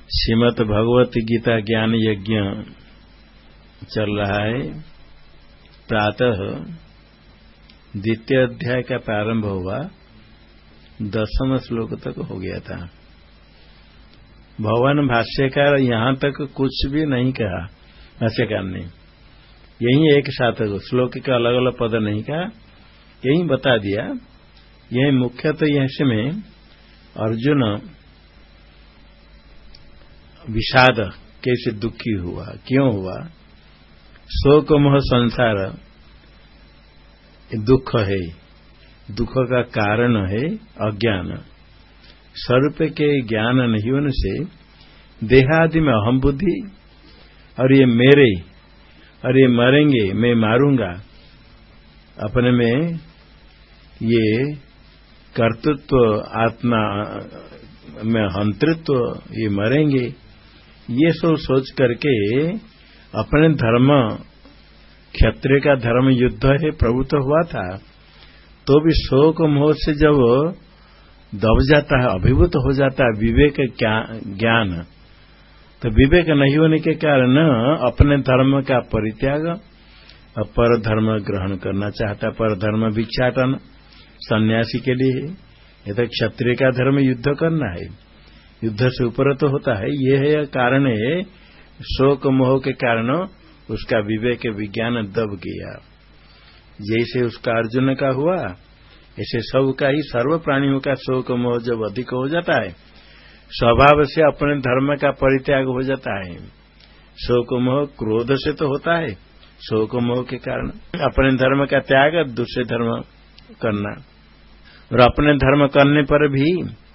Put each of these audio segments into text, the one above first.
श्रीमद् भगवत गीता ज्ञान यज्ञ चल रहा है। प्रातः द्वितीय अध्याय का प्रारंभ हुआ, 10वें श्लोक तक हो गया था। भगवान भाष्यकार यहां तक कुछ भी नहीं कहा, भाष्यकार ने यही एक साथ श्लोक के अलग अलग पद नहीं कहा, यही बता दिया। यही मुख्यतः इसमें अर्जुन विषाद कैसे दुखी हुआ, क्यों हुआ, शोक मोह संसार दुख है, दुख का कारण है अज्ञान। स्वरूप के ज्ञान नहीं होने से देहादि में अहम बुद्धि और ये मेरे और ये मरेंगे, मैं मारूंगा, अपने में ये कर्तृत्व, आत्मा में हंतृत्व, ये मरेंगे, ये सब सोच करके अपने धर्म, क्षत्रिय का धर्म युद्ध है प्रभुत्व हुआ था, तो भी शोक मोह से जब दब जाता है, अभिभूत हो जाता है विवेक ज्ञान, तो विवेक नहीं होने के कारण अपने धर्म का परित्याग और पर धर्म ग्रहण करना चाहता। पर धर्म भिक्षाटन सन्यासी के लिए है, ये तो क्षत्रिय का धर्म युद्ध करना है, युद्ध से ऊपर तो होता है। ये है कारण है, शोक मोह के कारण उसका विवेक विज्ञान दब गया। जैसे उसका अर्जुन का हुआ, ऐसे सबका ही, सर्व प्राणियों का शोक मोह जब अधिक हो जाता है, स्वभाव से अपने धर्म का परित्याग हो जाता है। शोक मोह क्रोध से तो होता है, शोक मोह के कारण अपने धर्म का त्याग, दूसरे धर्म करना। और अपने धर्म करने पर भी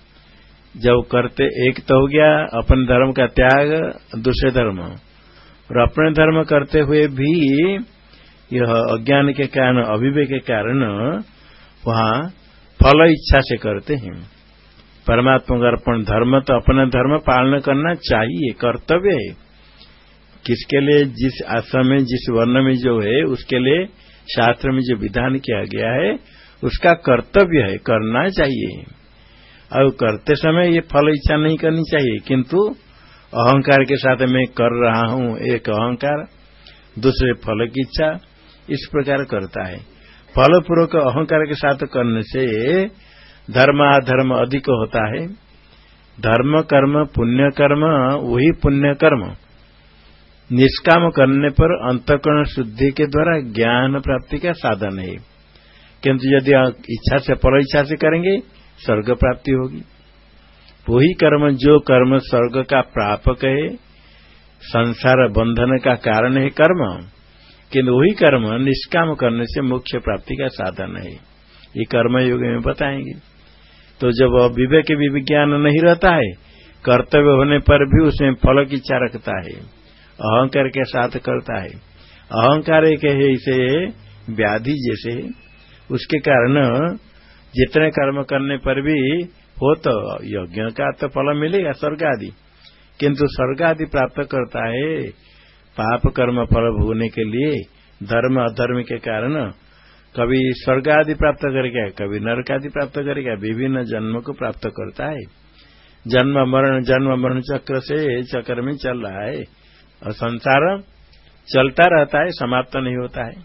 जब करते, एक तो हो गया अपने धर्म का त्याग, दूसरे धर्म, और अपने धर्म करते हुए भी यह अज्ञान के कारण, अविवेक के कारण वहां फल इच्छा से करते हैं। परमात्मा का अर्पण धर्म, तो अपना धर्म पालन करना चाहिए, कर्तव्य है। किसके लिए, जिस आश्रम में, जिस वर्ण में जो है, उसके लिए शास्त्र में जो विधान किया गया है उसका कर्तव्य है, करना चाहिए। और करते समय ये फल इच्छा नहीं करनी चाहिए, किंतु अहंकार के साथ मैं कर रहा हूं, एक अहंकार, दूसरे फल की इच्छा, इस प्रकार करता है। फलपूर्वक अहंकार के साथ करने से धर्म अधर्म अधिक होता है। धर्म कर्म पुण्य कर्म, वही पुण्य कर्म निष्काम करने पर अंतःकरण शुद्धि के द्वारा ज्ञान प्राप्ति का साधन है। किंतु यदि इच्छा से, पर इच्छा से करेंगे, स्वर्ग प्राप्ति होगी। वही कर्म, जो कर्म स्वर्ग का प्रापक है, संसार बंधन का कारण है कर्म, किंतु वही कर्म निष्काम करने से मोक्ष प्राप्ति का साधन है। ये कर्म योग में बताएंगे। तो जब विवेक विज्ञान नहीं रहता है, कर्तव्य होने पर भी उसमें फल की इच्छा रखता है, अहंकार के साथ करता है। अहंकार एक है, इसे व्याधि जैसे है, उसके कारण जितने कर्म करने पर भी हो तो यज्ञ का तो फल मिलेगा, स्वर्ग आदि, किंतु स्वर्ग आदि प्राप्त करता है पाप कर्म फल भोगने के लिए। धर्म अधर्म के कारण कभी स्वर्ग आदि प्राप्त करेगा, कभी नरक आदि प्राप्त करेगा, विभिन्न जन्म को प्राप्त करता है। जन्म मरण चक्र से चक्र में चल रहा है, और संसार चलता रहता है, समाप्त नहीं होता है।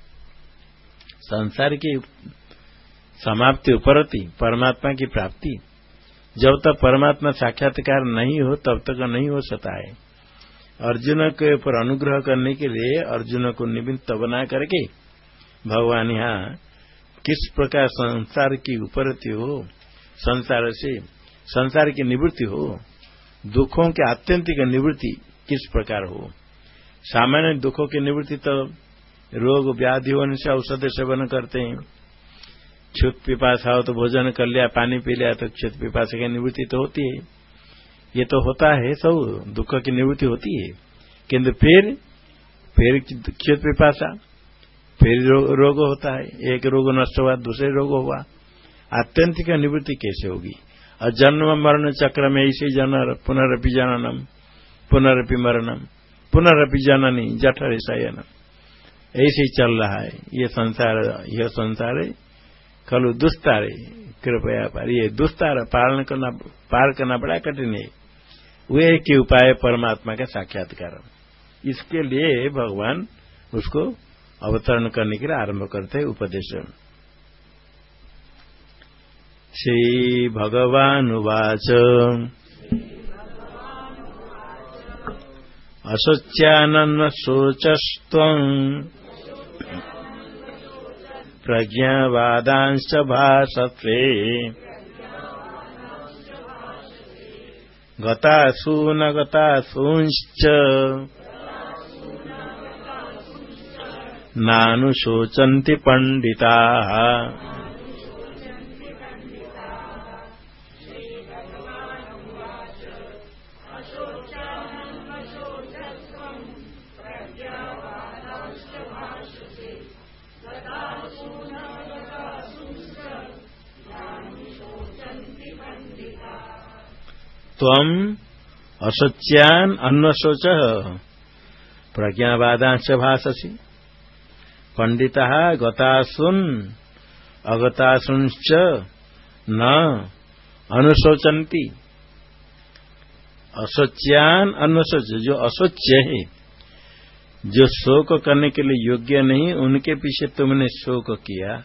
संसार की समाप्ति उपरति परमात्मा की प्राप्ति, जब तक परमात्मा साक्षात्कार नहीं हो तब तक नहीं हो सकता है। अर्जुन के ऊपर अनुग्रह करने के लिए अर्जुन को निमित्त बना करके भगवान यहाँ किस प्रकार संसार की उपरति हो, संसार से संसार की निवृत्ति हो, दुखों की आत्यंतिक निवृत्ति किस प्रकार हो। सामान्य दुखों की निवृत्ति तो रोग व्याधि होने से औषध सेवन करते हैं, क्षुत पिपासा हो तो भोजन कर लिया, पानी पी लिया तो क्षुत पिपासा की निवृत्ति तो होती है। ये तो होता है, सब दुख की निवृत्ति होती है। किंतु फिर क्षुत पिपासा, फिर रोग होता है, एक रोग नष्ट हुआ, दूसरे रोग हुआ, आत्यंतिक निवृत्ति कैसे होगी। और जन्म मरण चक्र में ऐसे जन पुनरपि जननम पुनरपि मरणम पुनरपि जननी जठर शयनम, ऐसे ही चल रहा है ये संसार है। खलु दुस्तारे कृपया पार, ये दुस्तार पार करना बड़ा कठिन है। वे एक उपाय परमात्मा का साक्षात्कार। इसके लिए भगवान उसको अवतरण करने के लिए आरंभ करते हैं उपदेश। श्री भगवान उवाच असोच्यानन्न शोचस्त्वं प्रज्ञावादांश्च भाषसे गतासु न गतासूंश्च नानुशोचन्ति पंडिताः। त्वम् असोच्यान् अन्वशोचः प्रज्ञावादांश्च भाषसि पंडिताः गतासून् अगतासूंश्च न अनुशोचन्ति। असोच्यान् अन्वशोच, जो असोच्य है, जो शोक करने के लिए योग्य नहीं, उनके पीछे तुमने शोक किया।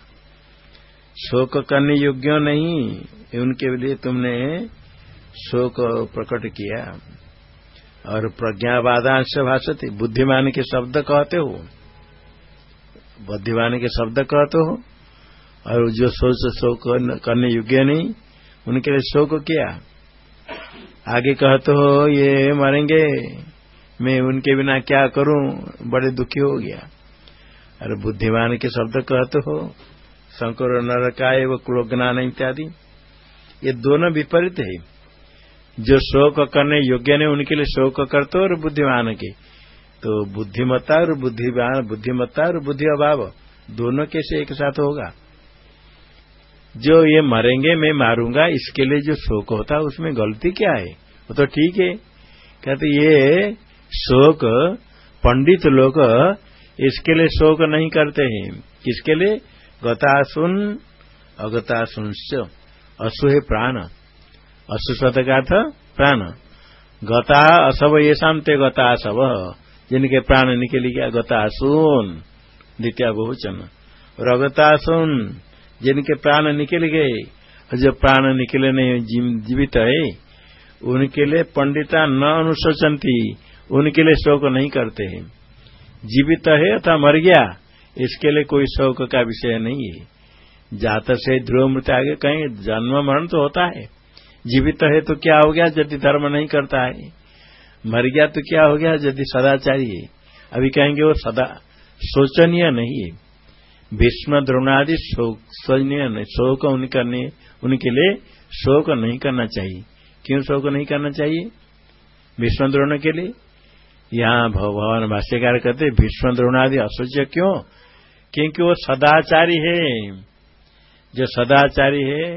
शोक करने योग्य नहीं, उनके लिए तुमने शोक प्रकट किया। और प्रज्ञावादांश भाषते, बुद्धिमान के शब्द कहते हो, बुद्धिमान के शब्द कहते हो, और जो शोक करने योग्य नहीं, उनके लिए शोक किया। आगे कहते हो ये मरेंगे, मैं उनके बिना क्या करूं, बड़े दुखी हो गया। और बुद्धिमान के शब्द कहते हो, शंकर नरकाय व कुलोज्ञान इत्यादि, ये दोनों विपरीत है। जो शोक करने योग्य नहीं, उनके लिए शोक करते हो, और बुद्धिमान के तो बुद्धिमत्ता और बुद्धिमान, बुद्धिमत्ता और बुद्धि अभाव दोनों कैसे एक साथ होगा। जो ये मरेंगे मैं मारूंगा, इसके लिए जो शोक होता है उसमें गलती क्या है, वो तो ठीक है। कहते ये शोक पंडित लोग इसके लिए शोक नहीं करते हैं। किसके लिए? गतासुन अगतासुंश्च, असु है प्राण, असु शब्द का अर्थ प्राण। गता असव ये शांते गता असव, जिनके प्राण निकल गया, गतासून द्वितीय बहुवचन। और अगतासून, जिनके प्राण निकल गए, और जो प्राण निकले नहीं जीवित है, उनके लिए पंडिता न अनुशोचंती, उनके लिए शोक नहीं करते हैं। जीवित है अथवा मर गया, इसके लिए कोई शोक का विषय नहीं है। जात से ध्रुव मृत्यु, आगे कहीं जन्म मरण तो होता है। जीवित है तो क्या हो गया यदि धर्म नहीं करता है, मर गया तो क्या हो गया यदि सदाचारी है। अभी कहेंगे वो सदा शोचनीय नहीं है। भीष्म द्रोणादि शोचनीय नहीं, शोक उनके लिए शोक नहीं करना चाहिए। क्यों शोक नहीं करना चाहिए भीष्म द्रोण के लिए? यहाँ भगवान भाष्यकार कहते भीष्म द्रोणादि अशोच्य क्यों? क्योंकि वो सदाचारी है। जो सदाचारी है,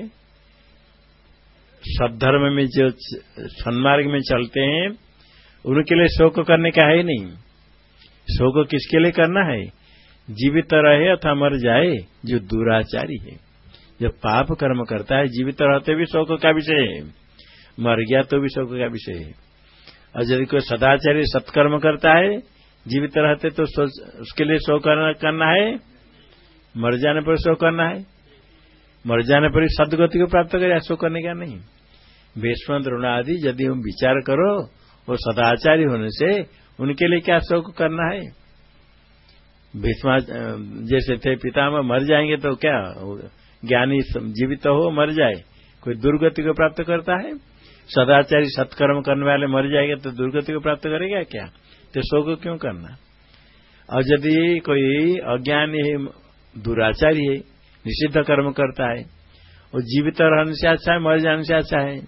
सद्धर्म में जो सन्मार्ग में चलते हैं, उनके लिए शोक करने का है नहीं। शोक किसके लिए करना है? जीवित रहे अथवा मर जाए जो दुराचारी है, जो पाप कर्म करता है, जीवित रहते भी शोक का विषय है, मर गया तो भी शोक का विषय है। और यदि कोई सदाचारी सत्कर्म करता है जीवित रहते तो उसके लिए शोक करना है, मर जाने पर शोक करना है। मर जाने पर सदगति को प्राप्त करे, शोक करने का नहीं। भीष्म द्रोणादि यदि हम विचार करो, वो सदाचारी होने से उनके लिए क्या शोक करना है? भीष्म जैसे थे पितामह, मर जाएंगे तो क्या, ज्ञानी जीवित हो मर जाए, कोई दुर्गति को प्राप्त करता है? सदाचारी सत्कर्म करने वाले मर जाएंगे तो दुर्गति को प्राप्त करेगा क्या? तो शोक क्यों करना? और यदि कोई अज्ञानी है, दुराचारी है, निषिद्ध कर्म करता है, वो जीवित रहने से अच्छा है मर जाने से अच्छा है?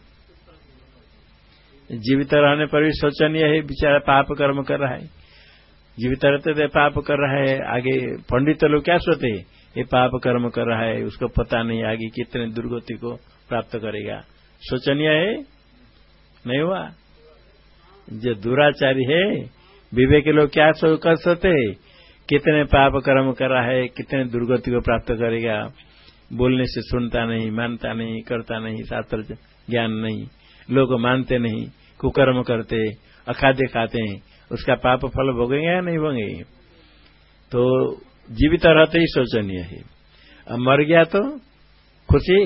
जीवित रहने पर भी शोचनीय है, बेचारा पाप कर्म कर रहा है। जीवित रहते थे पाप कर रहा है, आगे पंडित लोग क्या सोचते हैं, ये पाप कर्म कर रहा है, उसको पता नहीं आगे कितने दुर्गति को प्राप्त करेगा। शोचनीय है? नहीं हुआ। जो दुराचारी है, विवेक लोग क्या कर सकते हैं, कितने पाप कर्म कर रहा है, कितने दुर्गति को प्राप्त करेगा। बोलने से सुनता नहीं, मानता नहीं, करता नहीं, शास्त्र ज्ञान नहीं, लोग मानते नहीं, कुकर्म करते, अखाद्य खाते हैं, उसका पाप फल भोगेंगे या नहीं भोगेंगे? तो जीवित रहते ही शोचनीय है, अब मर गया तो खुशी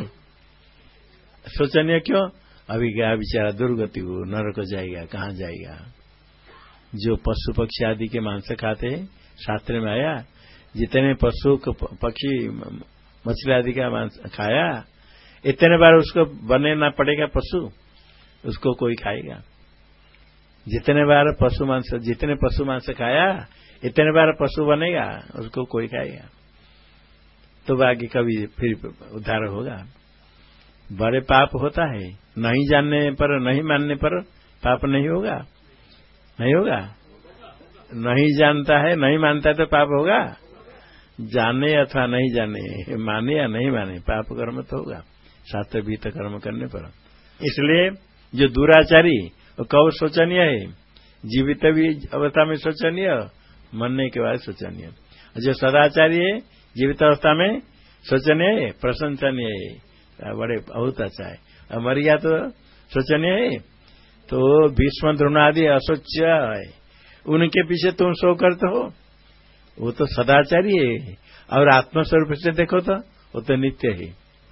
शोचनीय क्यों? अभी गया बेचारा दुर्गति हो, नरक जाएगा, कहां जाएगा? जो पशु पक्षी आदि के मांस खाते हैं, शास्त्र में आया जितने पशु पक्षी मछली आदि का मांस खाया इतने बार उसको बनना पड़ेगा पशु, उसको कोई खाएगा। जितने बार जितने पशु मांस खाया इतने बार पशु बनेगा, उसको कोई खाएगा। तो बाकी कभी फिर उद्धार होगा। बड़े पाप होता है, नहीं जानने पर नहीं मानने पर पाप नहीं होगा, नहीं होगा। नहीं जानता है, नहीं मानता है तो पाप होगा। जाने अथवा नहीं जाने, माने या नहीं माने, पाप कर्म तो होगा शास्त्र विहित कर्म करने पर। इसलिए जो दुराचारी वो कब शोचनीय है? जीवित भी अवस्था में शोचनीय, मरने के बाद शोचनीय। जो सदाचारी है जीवित अवस्था में शोचनीय है, प्रशंसनीय है, बड़े बहुत अच्छा है। अब मर गया तो शोचनीय है। तो भीष्म द्रोण आदि अशोच्य है, उनके पीछे तुम शोक करते हो, वो तो सदाचारी है। और आत्मस्वरूप से देखो तो वो तो नित्य है।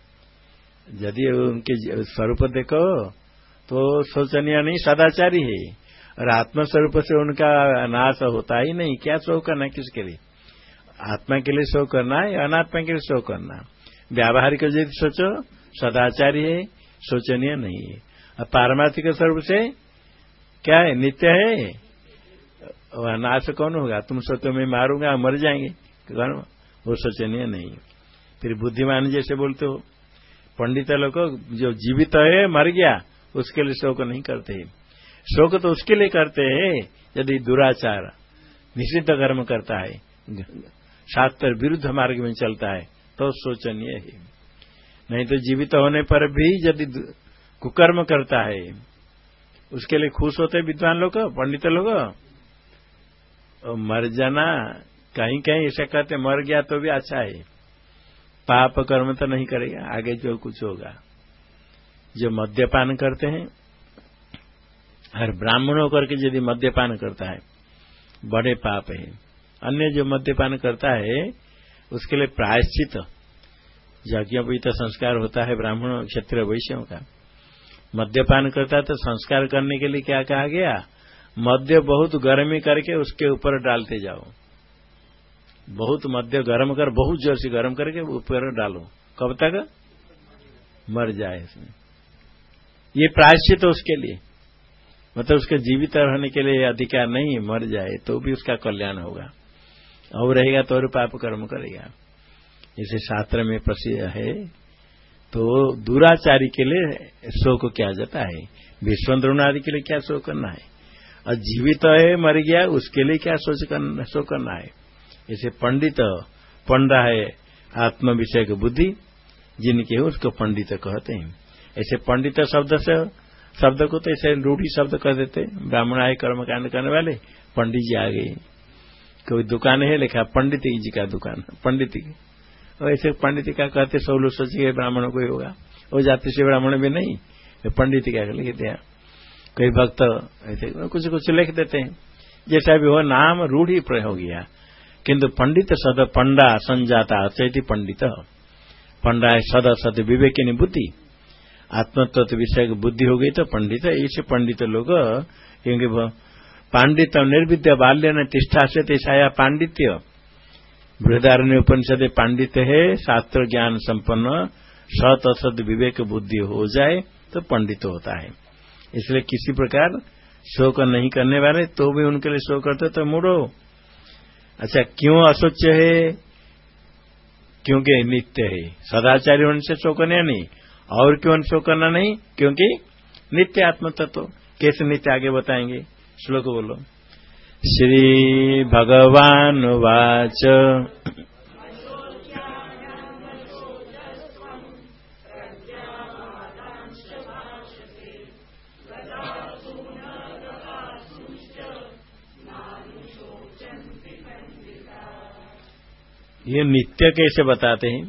यदि उनके स्वरूप देखो तो शोचनीय नहीं, सदाचारी है। और आत्मस्वरूप से उनका नाश होता ही नहीं, क्या शोक करना? किसके लिए? आत्मा के लिए शोक करना है, अनात्मा के लिए शोक करना। व्यावहारिक यदि सोचो सदाचारी है, शोचनीय नहीं है। और पारमार्थिक स्वरूप से क्या है? नित्य है। और नाश कौन होगा? तुम सोचो मैं मारूंगा मर जाएंगे, वो शोचनीय नहीं। फिर बुद्धिमान जैसे बोलते हो, पंडित लोग जो जीवित है मर गया उसके लिए शोक नहीं करते। शोक तो उसके लिए करते हैं यदि दुराचार निषिद्ध कर्म करता है, शास्त्र विरुद्ध मार्ग में चलता है तो शोचनीय है। नहीं तो जीवित होने पर भी यदि कुकर्म करता है उसके लिए खुश होते विद्वान लोग, पंडित लोग। मर जाना कहीं कहीं ऐसा कहते मर गया तो भी अच्छा है, पाप कर्म तो नहीं करेगा, आगे जो कुछ होगा। जो मद्यपान करते हैं, हर ब्राह्मण होकर के यदि मद्यपान करता है बड़े पाप है। अन्य जो मद्यपान करता है उसके लिए प्रायश्चित यज्ञोपवीत संस्कार होता है ब्राह्मण क्षत्रिय वैश्यों का। मद्यपान करता है तो संस्कार करने के लिए क्या कहा गया? मद्य बहुत गर्मी करके उसके ऊपर डालते जाओ, बहुत मद्य गर्म कर, बहुत जोर से गर्म करके ऊपर डालो, कब तक? मर जाए इसमें। ये प्रायश्चित तो उसके लिए, मतलब उसके जीवित रहने के लिए अधिकार नहीं, मर जाए तो भी उसका कल्याण होगा, और रहेगा तो और पाप कर्म करेगा। इसे शास्त्र में प्रसिद्ध है। तो दुराचारी के लिए शोक किया जाता है, भीष्म द्रोण आदि के लिए क्या शोक करना है? और जीवित है मर गया उसके लिए क्या शोक करना है? इसे पंडित पंडा है, आत्म विषय की बुद्धि जिनके है उसको पंडित कहते हैं। ऐसे पंडित शब्द को तो ऐसे रूढ़ी शब्द कह देते। ब्राह्मण आए कर्म कांड करने वाले, पंडित जी आ गए। कोई दुकान है लिखा पंडित जी का दुकान, पंडित की, और ऐसे पंडित का कहते सब लोग सोचिए ब्राह्मणों को ही होगा, वो जाति से ब्राह्मण भी नहीं, पंडित क्या लिख दिया। कोई भक्त ऐसे कुछ कुछ लिख देते हैं, जैसा भी हो, नाम रूढ़ी प्रयोग गया। किंतु पंडित सद पंडा संजाता चैति पंडित, पंडा है सद सद विवेकिनी बुद्धि, आत्मतत्व विषय की बुद्धि हो गई तो पंडित। ऐसे पंडित लोग, क्योंकि पांडित्य निर्विद्य बाल्य न तिष्ठा से तिषाया पांडित्य, बृहदारण्य उपनिषद पांडित्य है, शास्त्र ज्ञान संपन्न सत असद विवेक बुद्धि हो जाए तो पंडित होता है। इसलिए किसी प्रकार शोक नहीं करने वाले तो भी उनके लिए शोक करते तो मुड़ो। अच्छा, क्यों अशोच्य है? क्योंकि नित्य है। सदाचारी होने से शोक करना नहीं, और क्यों शोक करना नहीं? क्योंकि नित्य आत्म तत्व। कैसे नित्य आगे बताएंगे, श्लोक बोलो। श्री भगवान वाच ये नित्य कैसे बताते हैं?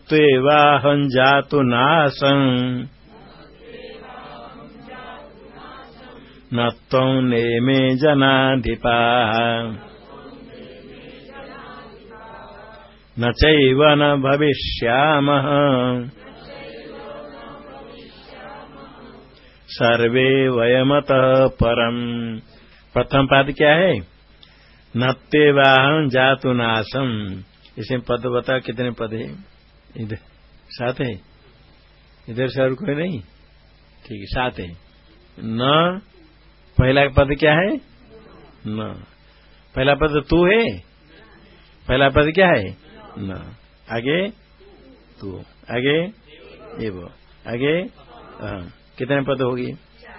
नत्वेवाहं जातु नासं न त्वं नेमे जनाधिपाः न चैव न भविष्यामः सर्वे वयमतः परम्। प्रथम पाद क्या है? नत्वेवाहं जातु नासम। इसमें पद बता कितने पद है? इधर 7 है, इधर से और कोई नहीं, ठीक है 7 है। न पहला पद क्या है? न पहला पद तू है, पहला पद क्या है? न। आगे तू, आगे एव, आगे कितने पद होगी?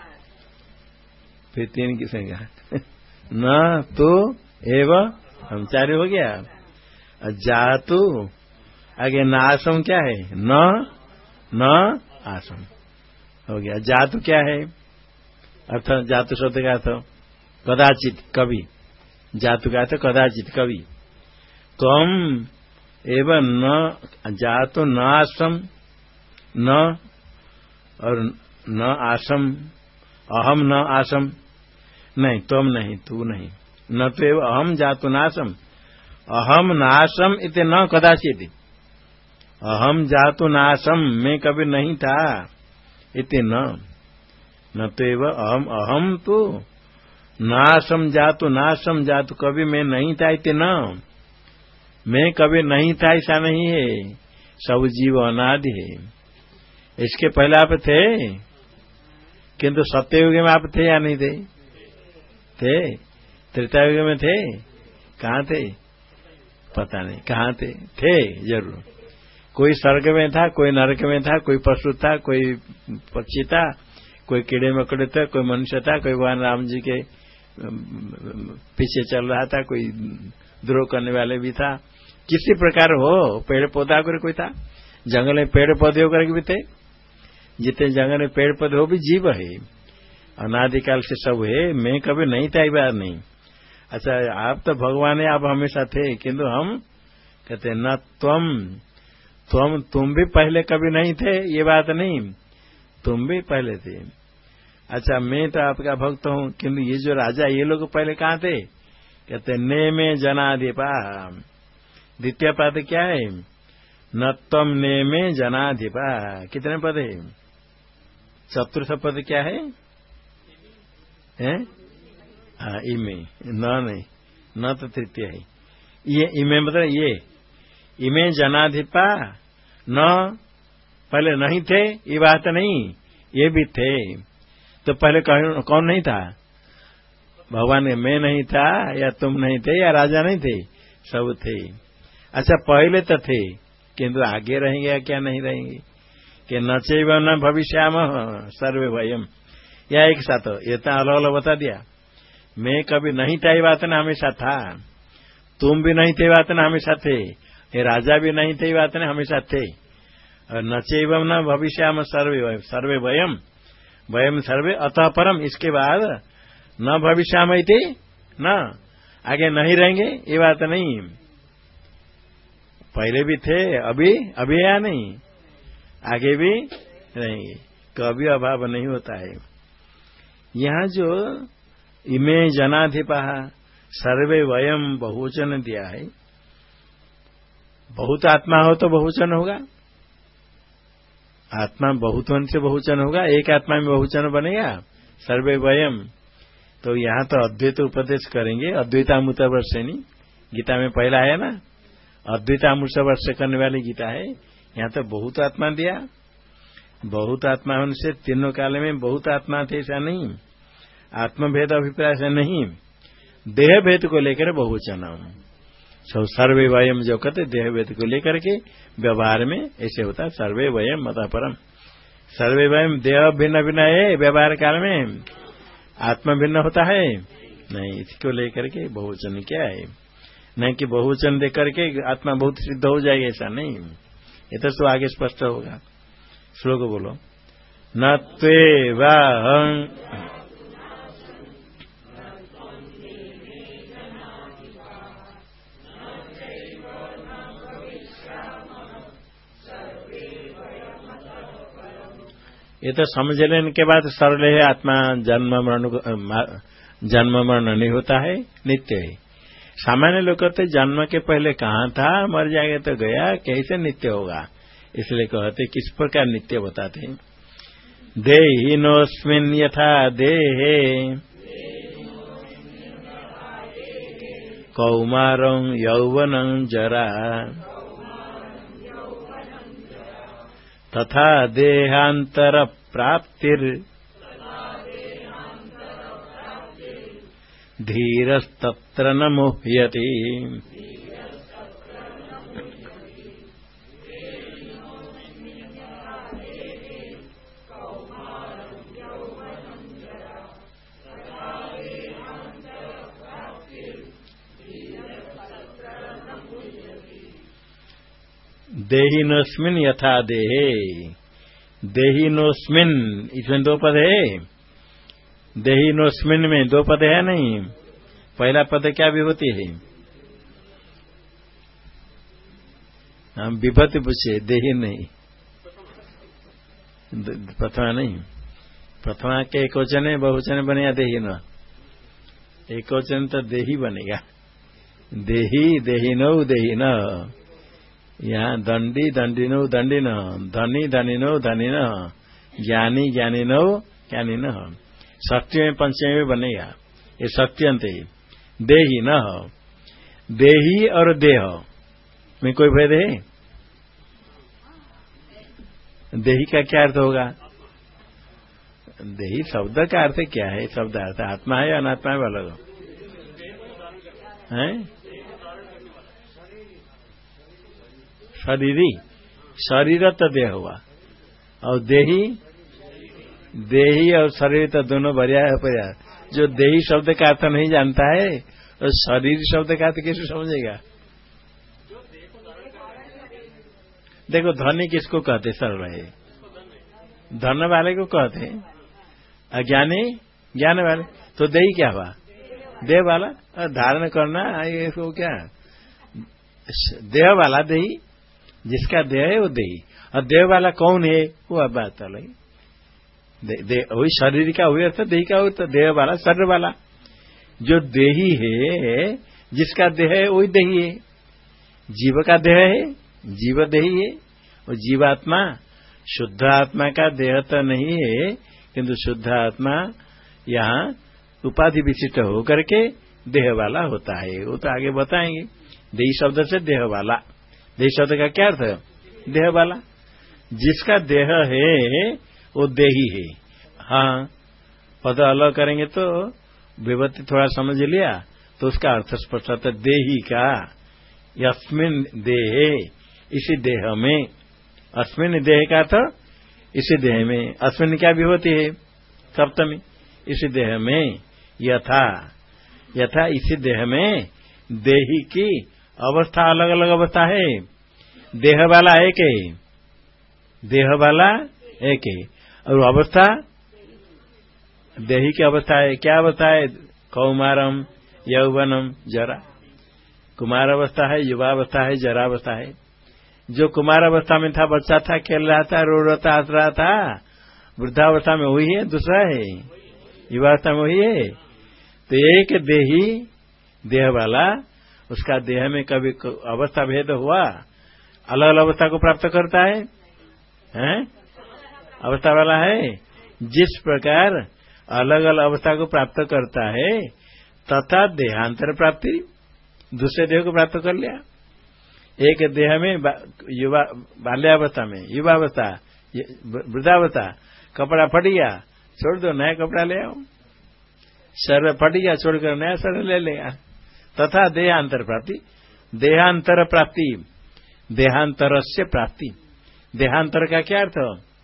फिर 3 किसने कहा? न तो एव हम 4 हो गया। जातु आगे नासम क्या है? न आसम हो गया। जातु क्या है? अर्थ जातु शब्द का अर्थ कदाचित कभी, जातु का अर्थ कदाचित कभी। त्वम एवं न जातु न आसम, न और न आसम, अहम न आसम, नहीं तुम नहीं, तू नहीं। न तो एवं अहम जातु नासम, अहम नासम इति न कदाचित, अहम जातु नासम मैं कभी नहीं था इति न तो एवं अहम तो नासम जातु कभी मैं नहीं था इति न, मैं कभी नहीं था ऐसा नहीं है। सब जीव अनादि है। इसके पहले आप थे, किंतु सत्ययुग में आप थे या नहीं थे? थे। त्रेतायुग में थे? कहाँ थे? पता नहीं कहाँ थे, थे जरूर। कोई स्वर्ग में था, कोई नरक में था, कोई पशु था, कोई पक्षी था, कोई कीड़े मकोड़े था, कोई मनुष्य था, कोई भगवान राम जी के पीछे चल रहा था, कोई द्रोह करने वाले भी था। किसी प्रकार हो, पेड़ पौधा होकर कोई था, जंगल में पेड़ पौधे होकर भी थे। जितने जंगल में पेड़ पौधे हो भी जीव है, अनादिकाल से सब है। मैं कभी नहीं था, ये बात नहीं। अच्छा आप तो भगवान है, आप हमेशा थे, किंतु हम कहते न तुम भी पहले कभी नहीं थे, ये बात नहीं, तुम भी पहले थे। अच्छा मैं तो आपका भक्त हूं, किंतु ये जो राजा ये लोग पहले कहाँ थे? कहते ने में जनाधिपा। द्वितीय पद क्या है? न तम ने में जनाधिपा। कितने पद है? चतुर्थ पद क्या है? हाँ इमे, न नहीं, न तो तृतीय है। ये इमे मतलब ये, इमे जनाधिपा। न पहले नहीं थे ये बात नहीं, ये भी थे। तो पहले कौन नहीं था? भगवान ने मैं नहीं था, या तुम नहीं थे, या राजा नहीं थे, सब थे। अच्छा पहले तो थे, किंतु आगे रहेंगे या क्या नहीं रहेंगे? कि न चैव न भविष्यामः सर्वे वयम्, या एक साथ ये तो अलग अलग बता दिया। मैं कभी नहीं था ये बात ना हमेशा था, तुम भी नहीं थे बात ना हमेशा थे, ये राजा भी नहीं थे बात ना हमेशा थे। और न चैव न भविष्यामः सर्वे वयम्, वयम् सर्वे अतः परम, इसके बाद न भविष्यामः इति न, आगे नहीं रहेंगे ये बात नहीं। पहले भी थे, अभी या नहीं, आगे भी रहेंगे, कभी अभाव नहीं होता है। यहाँ जो इमे जनाधिपा सर्वे वयम बहुवचन दिया है, बहुत आत्मा हो तो बहुवचन होगा, आत्मा बहुत होने से बहुवचन होगा, एक आत्मा में बहुवचन बनेगा सर्वे वयम। तो यहाँ तो अद्वैत उपदेश करेंगे, अद्वैतामृत वर्षेणी गीता में पहला है ना, अद्वैतामृत वर्ष करने वाली गीता है। यहाँ तो बहुत आत्मा दिया, बहुत आत्मा होने से तीनों काल में बहुत आत्मा थे ऐसा नहीं, आत्मभेद अभिप्राय से नहीं, देह भेद को लेकर बहुवचन। सब सर्वे वयम जो कहते देह भेद को लेकर के व्यवहार में ऐसे होता है, सर्वे वयम मता परम। सर्वे वयम देह भिन्न भिन्न है, व्यवहार काल में आत्मा भिन्न होता है नहीं, इसको लेकर के बहुवचन क्या है? नहीं कि बहुवचन देकर के आत्मा बहुत सिद्ध हो जाएगी, ऐसा नहीं। ये तो आगे स्पष्ट होगा। श्लोक बोलो। न त्वेवाहं ये तो समझ लेने के बाद सरल है। आत्मा जन्म मरण नहीं होता है, नित्य है। सामान्य लोग कहते जन्म के पहले कहाँ था, मर जाएगा तो गया, कैसे नित्य होगा। इसलिए कहते किस प्रकार नित्य बताते हैं। देहिनोऽस्मिन् यथा देहे कौमारं यौवनं जरा तथा देहांतर प्राप्तिर धीरस्तत्र न मुह्यति। देहिनोऽस्मिन् यथा देहे, देहिनोऽस्मिन् इसमें दो पद है। देहिनोऽस्मिन् में दो पद है नहीं। पहला पद क्या विभूति है? हम विभूति पूछे, देही नहीं, प्रथमा नहीं। प्रथमा के एक वचन है, बहुवचन बनेगा देही न। एक वचन तो देही बनेगा। देही देहिनो देहिन। यहाँ दंडी दंडिनो दंडिन, धनी धनिनो धनिन, ज्ञानी ज्ञानिनो ज्ञानिन। षष्ठी में पंचमी में बनेगा, ये षष्ट्यंत है। देही न, देही और देह में कोई भेद है? देही का क्या अर्थ होगा? देही शब्द का अर्थ क्या है? शब्द अर्थ आत्मा है अनात्मा है अलग है? शरीरी, शरीर तो देह हुआ, और देही, देही और शरीर तो दोनों पर्याय पर्याय। जो देही शब्द का अर्थ नहीं जानता है तो शरीर शब्द का अर्थ कैसे समझेगा? देखो धनी किसको कहते? सरल है, धन वाले को कहते हैं। अज्ञानी ज्ञान वाले। तो देही क्या हुआ? देह वाला। और धारण करना ये तो क्या? देह वाला देही, जिसका देह है वो देही। और देह वाला कौन है? वो अब बात अलग। वही शरीर का हुई अर्थ, देही का हुई तो देह वाला, शरीर वाला। जो देही है, जिसका देह है वही देही है। जीव का देह है, जीव देही है। और जीवात्मा शुद्ध आत्मा का देह तो नहीं है, किंतु शुद्ध आत्मा यहाँ उपाधि विशिष्ट होकर के देह वाला होता है। वो तो आगे बताएंगे। देही शब्द से देह वाला। देही शब्द का क्या अर्थ है? देह वाला। जिसका देह है वो देही है। हाँ, पद अलग करेंगे तो विभूति थोड़ा समझ लिया तो उसका अर्थ स्पष्ट होता है। देही का, यस्मिन देहे, इसी देह में। अस्मिन देह का अर्थ इसी देह में। अस्मिन क्या विभूति है? सप्तमी। इसी देह में, यथा, यथा इसी देह में। देही की अवस्था अलग अलग अवस्था है। देह वाला एक है, देह वाला एक है, और अवस्था देही की अवस्था है। क्या अवस्था है? कौमारम यौवनम जरा। कुमार अवस्था है, युवा अवस्था है, जरा अवस्था है। जो कुमार अवस्था में था, बच्चा था, खेल रहा था, रो रहा था, हंस रहा था, वृद्धावस्था में वही है, दूसरा है युवावस्था में वही है। तो एक देही, देह वाला, उसका देह में कभी अवस्था भेद हुआ, अलग अलग अवस्था को प्राप्त करता है, हैं? अवस्था वाला है। जिस प्रकार अलग अलग अवस्था को प्राप्त करता है, तथा देहांतर प्राप्ति, दूसरे देह को प्राप्त कर लिया। एक देह में युवा, बाल्यावस्था में, युवावस्था, वृद्धावस्था, कपड़ा फट गया, छोड़ दो, नया कपड़ा ले आओ। शरीर फट गया, छोड़कर नया शरीर ले लेगा। तथा देहांतर प्राप्ति, देहांतर प्राप्ति, देहांतर से प्राप्ति। देहांतर का क्या अर्थ?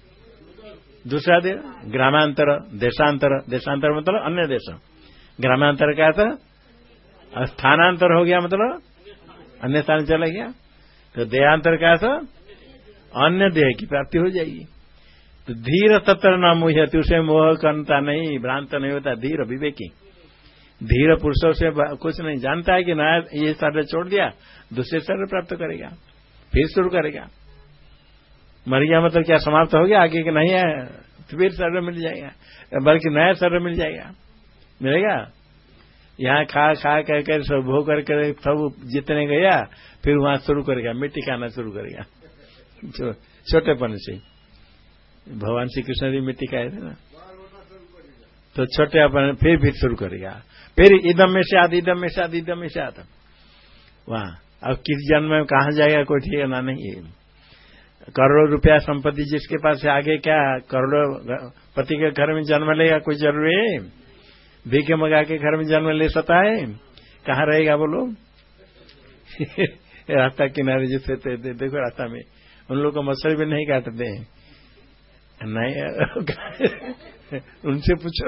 दूसरा देश। ग्रामांतर, देशांतर, देशांतर मतलब अन्य देश। ग्रामांतर का अर्थ स्थानांतर हो गया, मतलब अन्य स्थान चला गया। तो देहांतर का अर्थ अन्य देह की प्राप्ति हो जाएगी। तो धीर तत्र न मुह्यति, उसे मोह करता नहीं, भ्रांत नहीं होता। धीर विवेकी, धीर पुरुषों से कुछ नहीं जानता है कि नया ये शरीर छोड़ दिया, दूसरे शरीर प्राप्त करेगा, फिर शुरू करेगा। मर गया मतलब क्या समाप्त हो गया? आगे के नहीं है, तो फिर शरीर मिल जाएगा, बल्कि नया शरीर मिल जाएगा, मिलेगा। यहाँ खा खा कर सब भोग करके सब जितने गया, फिर वहां शुरू करेगा, मिट्टी खाना शुरू करेगा। छोटेपन से भगवान श्री कृष्ण भी मिट्टी खाए थे ना, तो छोटे अपन फिर शुरू करेगा, फिर इदम में से आद, इदम में से आद, इदम में से आद, वहां अब किस जन्म में कहा जाएगा कोई ठिकाना नहीं है। करोड़ों रुपया संपत्ति जिसके पास है, आगे क्या करोड़ों पति के घर में जन्म लेगा, कोई जरूरी है? भीखे मंगा के घर में जन्म ले सकता है? कहाँ रहेगा बोलो? रास्ता किनारे जिससे देखो, रास्ता में उन लोग को मछली भी नहीं काटते हैं, नहीं उनसे पूछो।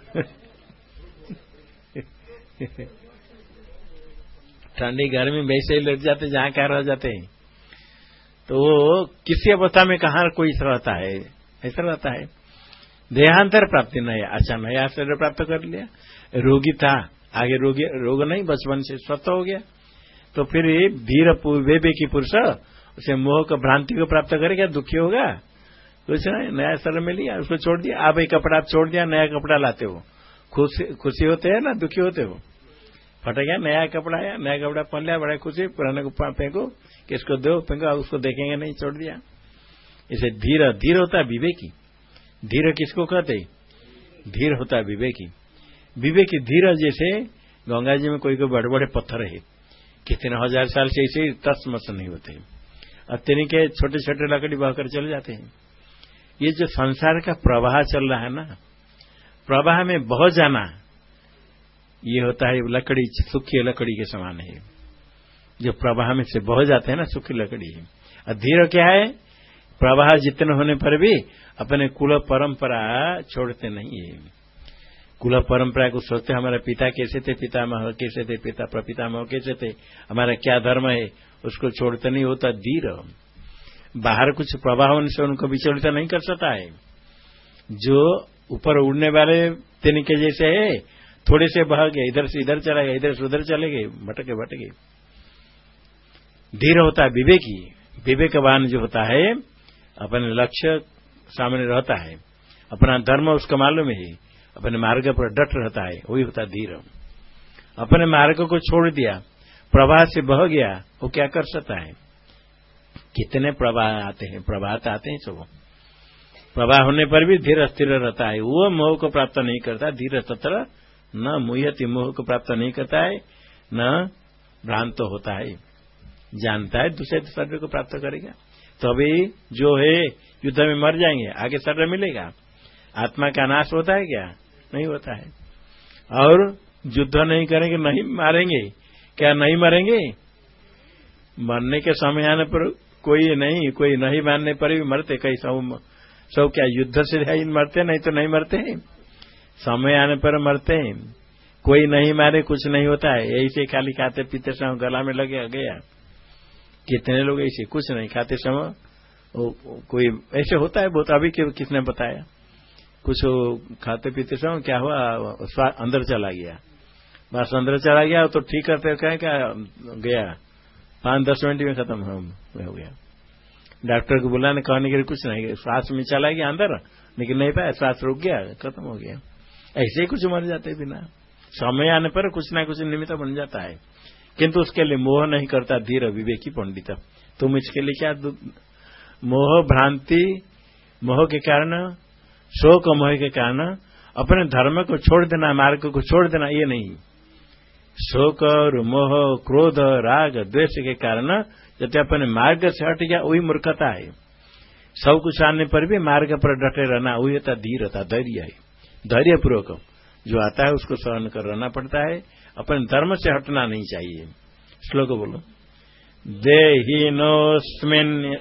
ठंडी गर्मी वैसे ही लग जाते जहां कहाँ रह जाते हैं। तो वो किसी अवस्था में कहाँ कोई रहता है, ऐसा रहता है। देहांतर प्राप्ति नहीं, अच्छा नया शरीर प्राप्त कर लिया, रोगी था, आगे रोग नहीं, बचपन से स्वस्थ हो गया, तो फिर धीर विवेकी पुरुष उसे मोह को भ्रांति को प्राप्त करेगा, दुखी होगा कुछ नहीं, नया शरीर में लिया, उसको छोड़ दिया। आप एक कपड़ा छोड़ दिया, नया कपड़ा लाते हो, खुशी होते हैं ना, दुखी होते हो? फट गया, नया कपड़ा आया, नया कपड़ा पहन लिया, बड़ा खुशी, पुराने को फेंको, किसको दो, फेंको, उसको देखेंगे नहीं, छोड़ दिया। इसे धीर होता है विवेकी। धीर किसको कहते? धीर होता है विवेकी। विवेकी धीर जैसे गंगा जी में कोई बड़े बड़े पत्थर है, कितने हजार साल से ऐसे तस्मस नहीं होते, और तेनी के छोटे छोटे लकड़ी बहकर चले जाते हैं। ये जो संसार का प्रवाह चल रहा है ना, प्रवाह में बह जाना, ये होता है लकड़ी, सूखी लकड़ी के समान है, जो प्रवाह में से बह जाते हैं ना, सूखी लकड़ी है। और धीर क्या है? प्रवाह जितने होने पर भी अपने कुल परंपरा छोड़ते नहीं है। कुल परंपरा को सोचते, हमारे पिता कैसे थे, पितामह कैसे थे, पिता प्रपितामह कैसे थे, हमारा क्या धर्म है, उसको छोड़ते नहीं। होता धीर। बाहर कुछ प्रवाह होने से उनको विचलित नहीं कर सकता है। जो ऊपर उड़ने वाले तिनके जैसे है, थोड़े से बह गए, इधर से इधर चला गया, इधर से उधर चले गए, भटके। धीर होता है विवेकी। विवेकवान जो होता है, अपने लक्ष्य सामने रहता है, अपना धर्म उसका मालूम है, अपने मार्ग पर डट रहता है, वही होता है धीर। अपने मार्ग को छोड़ दिया, प्रवाह से बह गया, वो क्या कर सकता है? कितने प्रवाह आते हैं, प्रवाह आते हैं सब, प्रवाह होने पर भी धीर स्थिर रहता है। वो मोह को प्राप्त नहीं करता, धीर तत्र न मुह्यति, मोह को प्राप्त नहीं करता है, न भ्रांत होता है, जानता है दूसरे शरीर को प्राप्त करेगा। तो अभी जो है युद्ध में मर जाएंगे, आगे शरीर मिलेगा। आत्मा का नाश होता है क्या? नहीं होता है। और युद्ध नहीं करेंगे, नहीं मारेंगे क्या? नहीं मरेंगे। मरने के समय आने पर कोई नहीं मारने पर भी मरते। कई सब क्या युद्ध से मरते? नहीं तो नहीं मरते हैं, समय आने पर मरते हैं। कोई नहीं मारे कुछ नहीं होता है, यही से खाली खाते पीते समय गला में लगे गया। कितने लोग ऐसे कुछ नहीं खाते समय, कोई ऐसे होता है बहुत। अभी किसने बताया? कुछ खाते पीते समय क्या हुआ, अंदर चला गया, बस अंदर चला गया तो ठीक करते कहें क्या गया, 5-10 मिनट में खत्म हो गया। डॉक्टर को बुलाने कहने के लिए कुछ नहीं, श्वास में चला गया अंदर, लेकिन नहीं पाया, श्वास रुक गया, खत्म हो गया। ऐसे ही कुछ मर जाते बिना, समय आने पर कुछ ना कुछ निमित्त बन जाता है। किंतु उसके लिए मोह नहीं करता धीर विवेकी पंडित। तुम इसके लिए क्या मोह भ्रांति, मोह के कारण, शोक मोह के कारण अपने धर्म को छोड़ देना, मार्ग को छोड़ देना, ये नहीं। शोक और मोह, क्रोध, राग, द्वेष के कारण यदि अपने मार्ग से हट गया, वही मूर्खता है। सब कुछ आने पर भी मार्ग पर डटे रहना, वही होता धीरता, धैर्य है। धैर्य पूर्वक जो आता है उसको सहन कर रहना पड़ता है, अपने धर्म से हटना नहीं चाहिए। श्लोक बोलो। देहिनोस्मिन्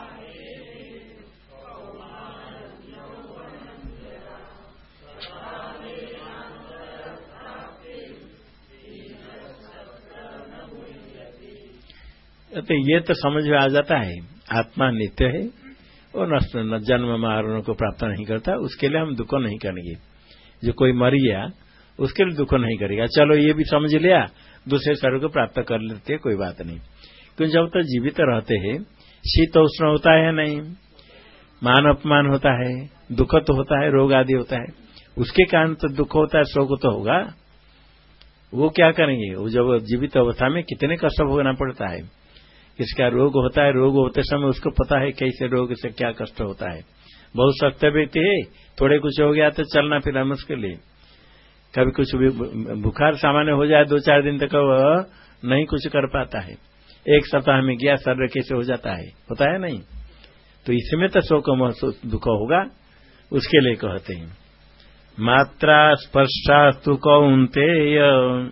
तो ये तो समझ में आ जाता है, आत्मा नित्य है और नष्ट, जन्म मरण को प्राप्त नहीं करता, उसके लिए हम दुख नहीं करेंगे। जो कोई मर गया उसके लिए दुख नहीं करेगा। चलो ये भी समझ लिया, दूसरे शरीर को प्राप्त कर लेते, कोई बात नहीं। क्योंकि जब तक जीवित रहते हैं शीत उष्ण होता है नहीं, मान अपमान होता है, दुख तो होता है, रोग आदि होता है, उसके कारण तो दुख होता है, शोक तो होगा। वो क्या करेंगे? वो जब जीवित अवस्था में कितने कष्ट भोगना पड़ता है। इसका रोग होता है, रोग होते समय उसको पता है कैसे रोग से क्या कष्ट होता है। बहुत सख्त व्यक्ति है, थोड़े कुछ हो गया तो चलना फिरना मुश्किल है। कभी कुछ भी बुखार सामान्य हो जाए 2-4 दिन तक नहीं कुछ कर पाता है, एक सप्ताह में गया शरीर कैसे हो जाता है, होता है नहीं। तो इसमें तो शोक महसूस दुख होगा, उसके लिए कहते हैं मात्रा स्पर्शास्तु कौन्तेय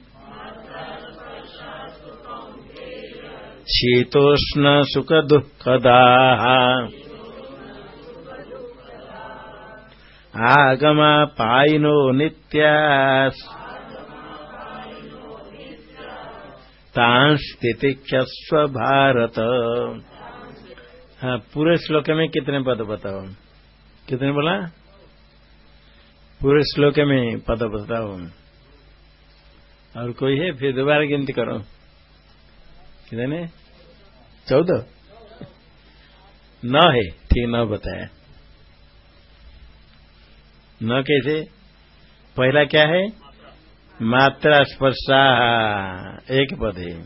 शीतोष्ण सुख दुःखदाः आगमा पायिनो नित्यास् तांस् तितिक्षस्व भारत। हाँ, पूरे श्लोक में कितने पद बताओ? कितने बोला? पूरे श्लोक में पद बताओ। और कोई है? फिर दोबारा गिनती करो। कितने? 14? 9 है, ठीक 9 बताया। 9 कैसे? पहला क्या है? मात्रा स्पर्शा, एक पद है।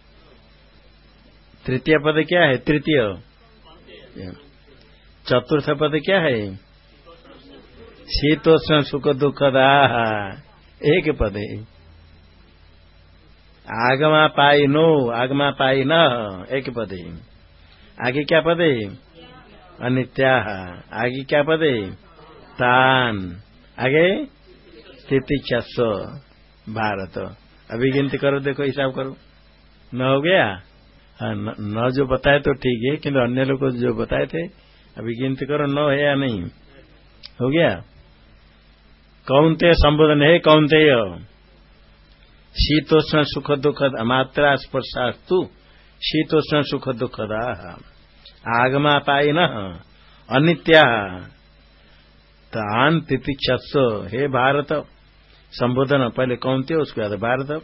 तृतीय पद क्या है? तृतीय। चतुर्थ पद क्या है? शीतोष्ण सुख दुःखदाः, एक पद है। आगमा पायिनो, आगमा पायिन, एक पद है। आगे क्या पद है? अनित्याः, आगे क्या पद है? तान, आगे तितिक्षस्व भारत। अभी गिनती करो, देखो हिसाब करो। 9 हो गया? हाँ, 9 जो बताए तो ठीक है, किंतु अन्य लोग जो बताए थे अभी गिनती करो 9 है या नहीं। हो गया? कौन्तेय संबोधन है। कौन्तेय शीतोष्ण सुख दुखद मात्रा स्पर्शास्तु शीतोष्ण सुख दुखदाः आगमा पायिनः अनित्याः तान् तितिक्षस्व। हे भारत, संबोधन पहले कौन्तेय, उसके बाद भारत।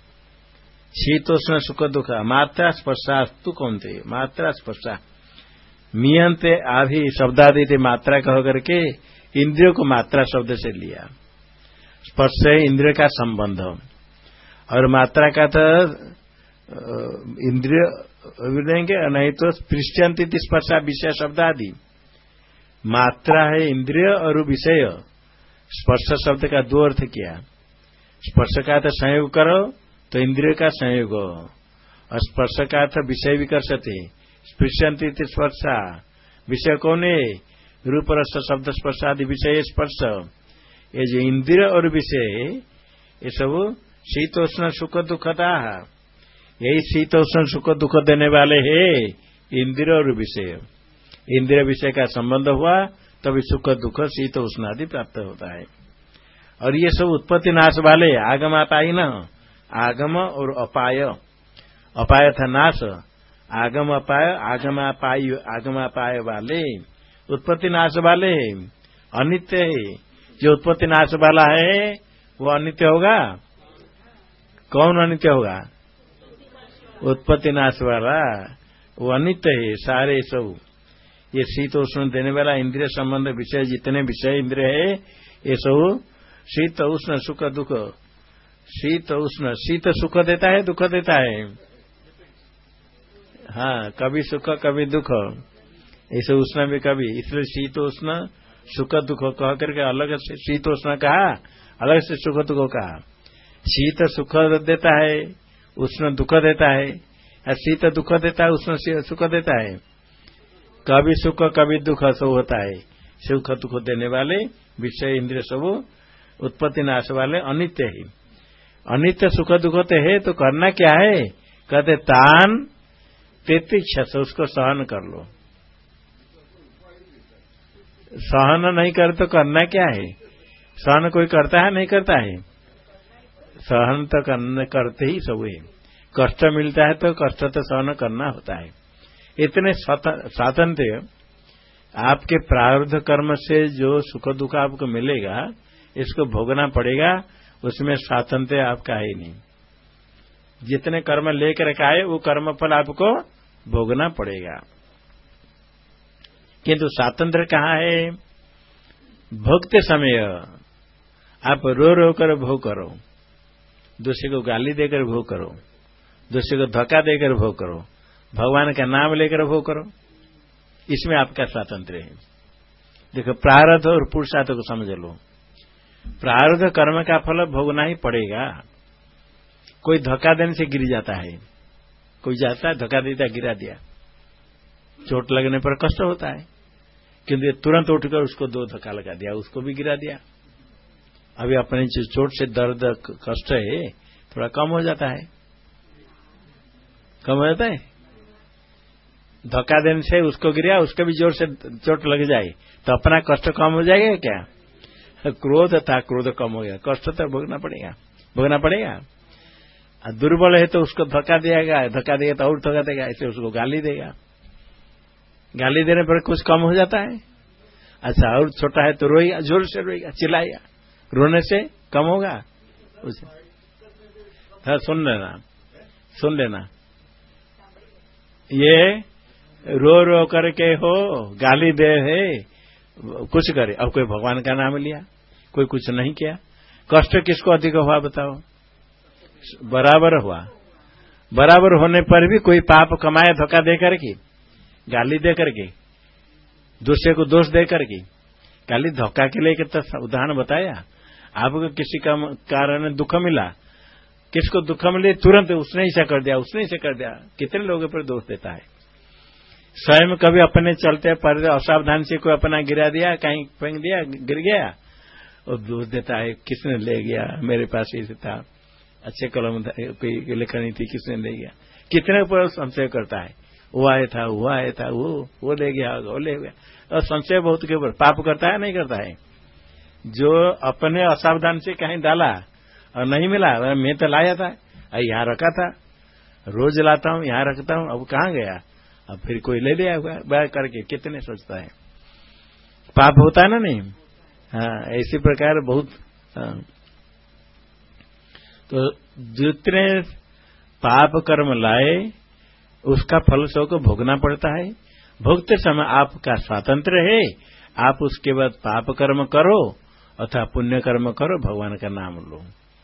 शीतोष्ण सुख दुख मात्रा स्पर्शास्तु कौन्तेय, मात्रा स्पर्शा मियंते आभि शब्दादि थे, मात्रा कह करके इंद्रियों को मात्रा शब्द से लिया। स्पर्श है इंद्रिय का संबंध, और मात्रा का तो इंद्रिय लेंगे, नहीं तो स्पृश्यन्ति स्पर्शा विषय शब्द आदि। मात्रा है इंद्रिय और विषय। स्पर्श शब्द का 2 अर्थ किया। स्पर्श का तो संयोग करो तो इंद्रिय का संयोग, और स्पर्श का अर्थ विषय भी कर सकते। स्पृश्यन्ति स्पर्शा, विषय कौन है? रूप रस शब्द स्पर्श आदि विषय स्पर्श। ये जो इंद्रिय और विषय ये सब शीतोष्ण सुख दुखदाः, यही शीतोष्ण सुख दुख देने वाले हैं इंद्रिय और विषय। इंद्रिय विषय का संबंध हुआ तभी सुख दुख शीतोष्ण आदि प्राप्त होता है। और ये सब उत्पत्ति नाश वाले आगम अपाय न, आगम और अपाय। अपाय था नाश, आगम अपाय, आगम अपाय वाले उत्पत्ति नाश वाले अनित्य है। जो उत्पत्ति नाश वाला है वो अनित्य होगा। कौन अनित्य होगा? उत्पत्ति नाश वाला वो अनित्य है। सारे सब ये शीतोष्ण देने वाला इंद्रिय संबंध विषय, जितने विषय इंद्रिय है ये सब शीत उष्ण सुख दुख। शीत उष्ण, शीत सुख देता है, दुख देता है। हाँ, कभी सुख कभी दुख, ऐसे उष्ण भी कभी। इसलिए शीतोष्ण सुख दुख कह करके अलग से शीतोष्ण कहा, अलग से सुख दुख कहा। शीत सुख देता है, उष्ण दुख देता है, या शीत दुख देता है, उष्ण सुख देता है। कभी सुख कभी दुख सब होता है। सुख दुख देने वाले विषय इंद्रिय सब उत्पत्ति नाश वाले अनित्य है। अनित्य सुख दुख है तो करना क्या है? कहते तान तितिक्षस, उसको सहन कर लो। सहन नहीं कर तो करना क्या है? सहन कोई करता है? नहीं करता है। सहन तो करते ही सब है। कष्ट मिलता है तो कष्ट तो सहन करना होता है। इतने स्वातंत्र्य आपके प्रारब्ध कर्म से जो सुख दुख आपको मिलेगा इसको भोगना पड़ेगा, उसमें स्वातंत्र्य आपका है नहीं। जितने कर्म लेकर आए वो कर्म फल आपको भोगना पड़ेगा। किंतु स्वातंत्र कहाँ है? भोगते समय आप रो रो कर भोग करो, दूसरे को गाली देकर भोग करो, दूसरे को धक्का देकर भोग करो, भगवान का नाम लेकर भोग करो, इसमें आपका स्वातंत्र है। देखो, प्रारब्ध और पुरुषार्थ को समझ लो। प्रारब्ध कर्म का फल भोगना ही पड़ेगा। कोई धक्का देने से गिर जाता है, कोई जाता है धक्का देता गिरा दिया, चोट लगने पर कष्ट होता है, किंतु ये तुरंत उठकर उसको 2 धक्का लगा दिया, उसको भी गिरा दिया। अभी अपने चोट से दर्द कष्ट है थोड़ा कम हो जाता है, कम हो जाता है। धक्का देने से उसको गिरा, उसको भी जोर से चोट लग जाए तो अपना कष्ट कम हो जाएगा क्या? क्रोध था, क्रोध कम हो गया, कष्ट तो भोगना पड़ेगा। दुर्बल है तो उसको धक्का देगा तो और धक्का देगा, ऐसे उसको गाली देगा, गाली देने पर कुछ कम हो जाता है। अच्छा, और छोटा है तो रोएगा, जोर से रोएगा, चिल्लाएगा, रोने से कम होगा उसे। हाँ, सुन लेना, ये रो रो करके हो, गाली दे है, कुछ करे, अब कोई भगवान का नाम लिया, कोई कुछ नहीं किया, कष्ट किसको अधिक हुआ बताओ? बराबर हुआ। बराबर होने पर भी कोई पाप कमाए धोखा दे करके, गाली दे करके, दूसरे को दोष दे करके। गाली धोखा के लिए कितना उदाहरण बताया। आपको किसी का कारण दुख मिला, किसको दुख मिले तुरंत उसने ऐसा कर दिया, कितने लोगों पर दोष देता है। स्वयं कभी अपने चलते पर असावधान से कोई अपना गिरा दिया, कहीं फेंक दिया, गिर गया, और दोष देता है किसने ले गया, मेरे पास ऐसे था, अच्छे कलम कोई लिखनी थी, किसने ले गया। कितने पर संशय करता है, वो आया था, वो ले गया, वो ले गया, और संशय बहुत के ऊपर। पाप करता है नहीं करता है? जो अपने असावधान से कहीं डाला और नहीं मिला, मैं तो लाया था, यहाँ रखा था, रोज लाता हूँ, यहाँ रखता हूँ, अब कहाँ गया, अब फिर कोई ले लिया हुआ बैग करके, कितने सोचता है। पाप होता है ना नहीं? हाँ, इसी प्रकार बहुत। तो जितने पाप कर्म लाए उसका फल सबको भोगना पड़ता है। भोगते समय आपका स्वातंत्र है, आप उसके बाद पाप कर्म करो अथवा पुण्य कर्म करो, भगवान का नाम लो।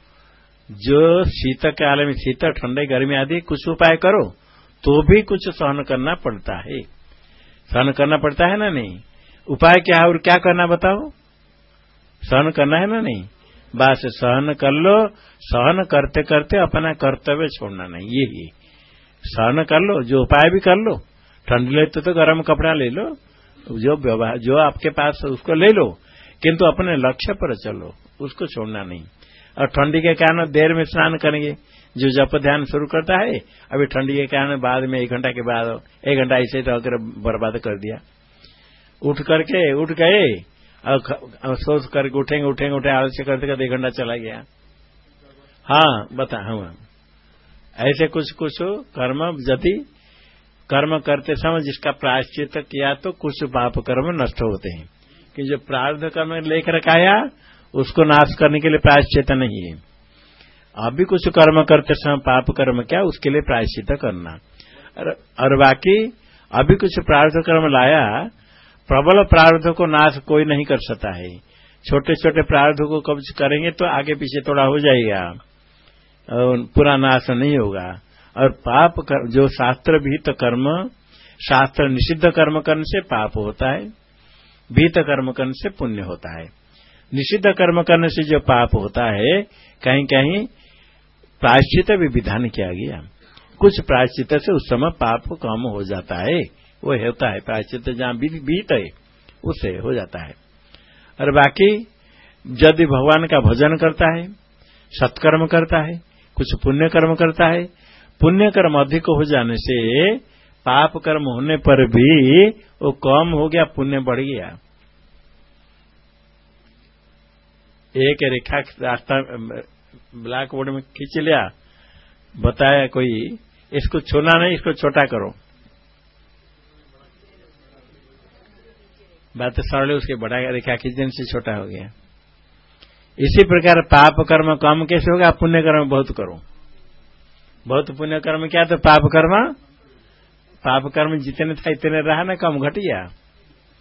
जो शीत काल में, शीत ठंडे गर्मी आदि कुछ उपाय करो तो भी कुछ सहन करना पड़ता है, सहन करना पड़ता है ना नहीं? उपाय क्या है और क्या करना बताओ? सहन करना है ना नहीं? बस सहन कर लो, सहन करते करते अपना कर्तव्य छोड़ना नहीं, यही सहन कर लो। जो उपाय भी कर लो, ठंड लेते तो गर्म कपड़ा ले लो, जो व्यवहार जो आपके पास उसको ले लो, किंतु अपने लक्ष्य पर चलो, उसको छोड़ना नहीं। और ठंडी के कारण देर में स्नान करेंगे, जो जप ध्यान शुरू करता है, अभी ठंडी के कारण बाद में 1 घंटा के बाद 1 घंटा ऐसे रहकर बर्बाद कर दिया। उठ गए और सोच करके उठेंगे, आलस्य करते करते 1 घंटा चला गया। हाँ, बता, हाँ, ऐसे कुछ कर्म, यदि कर्म करते समय जिसका प्रायश्चित किया तो कुछ पाप कर्म नष्ट होते हैं, कि जो प्रारब्ध कर्म लेकर आया उसको नाश करने के लिए प्रायश्चित नहीं है। अभी कुछ कर्म करते समय पाप कर्म क्या, उसके लिए प्रायश्चित करना। और बाकी अभी कुछ प्रारब्ध कर्म लाया, प्रबल प्रारब्ध को नाश कोई नहीं कर सकता है। छोटे छोटे प्रारब्ध को कब्ज करेंगे तो आगे पीछे थोड़ा हो जाएगा और पूरा नाश नहीं होगा। और पाप जो शास्त्र विहित कर्म, शास्त्र निषिद्ध कर्म करने से पाप होता है, विहित कर्म करने से पुण्य होता है। निषिद्ध कर्म करने से जो पाप होता है, कहीं कहीं प्रायश्चित भी विधान किया गया। कुछ प्रायश्चित से उस समय पाप कम हो जाता है, वो होता है प्रायश्चित जहां विहित है उससे हो जाता है। और बाकी यदि भगवान का भजन करता है, सत्कर्म करता है, कुछ पुण्य कर्म करता है, पुण्य कर्म अधिक हो जाने से पाप कर्म होने पर भी वो कम हो गया, पुण्य बढ़ गया। एक रेखा रास्ता ब्लैक बोर्ड में खींच लिया, बताया कोई, इसको छूना नहीं, इसको छोटा करो, बात सरल, उसके बड़ा रेखा खींच देने से छोटा हो गया। इसी प्रकार पाप कर्म कम कैसे होगा, पुण्य कर्म बहुत करो। बहुत पुण्य कर्म क्या, तो पाप कर्म जितने था इतने रहा ना, कम घट गया।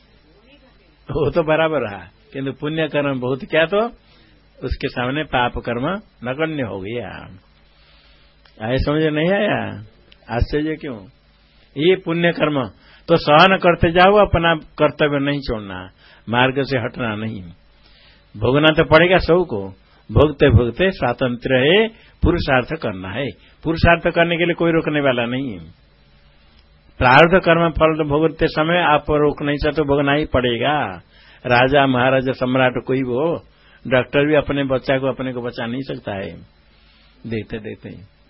वो तो बराबर रहा, किंतु पुण्य कर्म बहुत क्या तो उसके सामने पाप कर्म नगण्य हो गया। आए समझ नहीं आया? आश्चर्य क्यों? ये पुण्य कर्म तो सहन करते जाओ, अपना कर्तव्य नहीं छोड़ना, मार्ग से हटना नहीं, भोगना तो पड़ेगा सबको। भोगते भोगते स्वातंत्र है, पुरुषार्थ करना है। पुरुषार्थ करने के लिए कोई रोकने वाला नहीं है। प्रारब्ध कर्म फल भोगते समय आप रोक नहीं सकते, भोगना ही पड़ेगा। राजा महाराजा सम्राट कोई वो, डॉक्टर भी अपने बच्चा को अपने को बचा नहीं सकता है। देखते देखते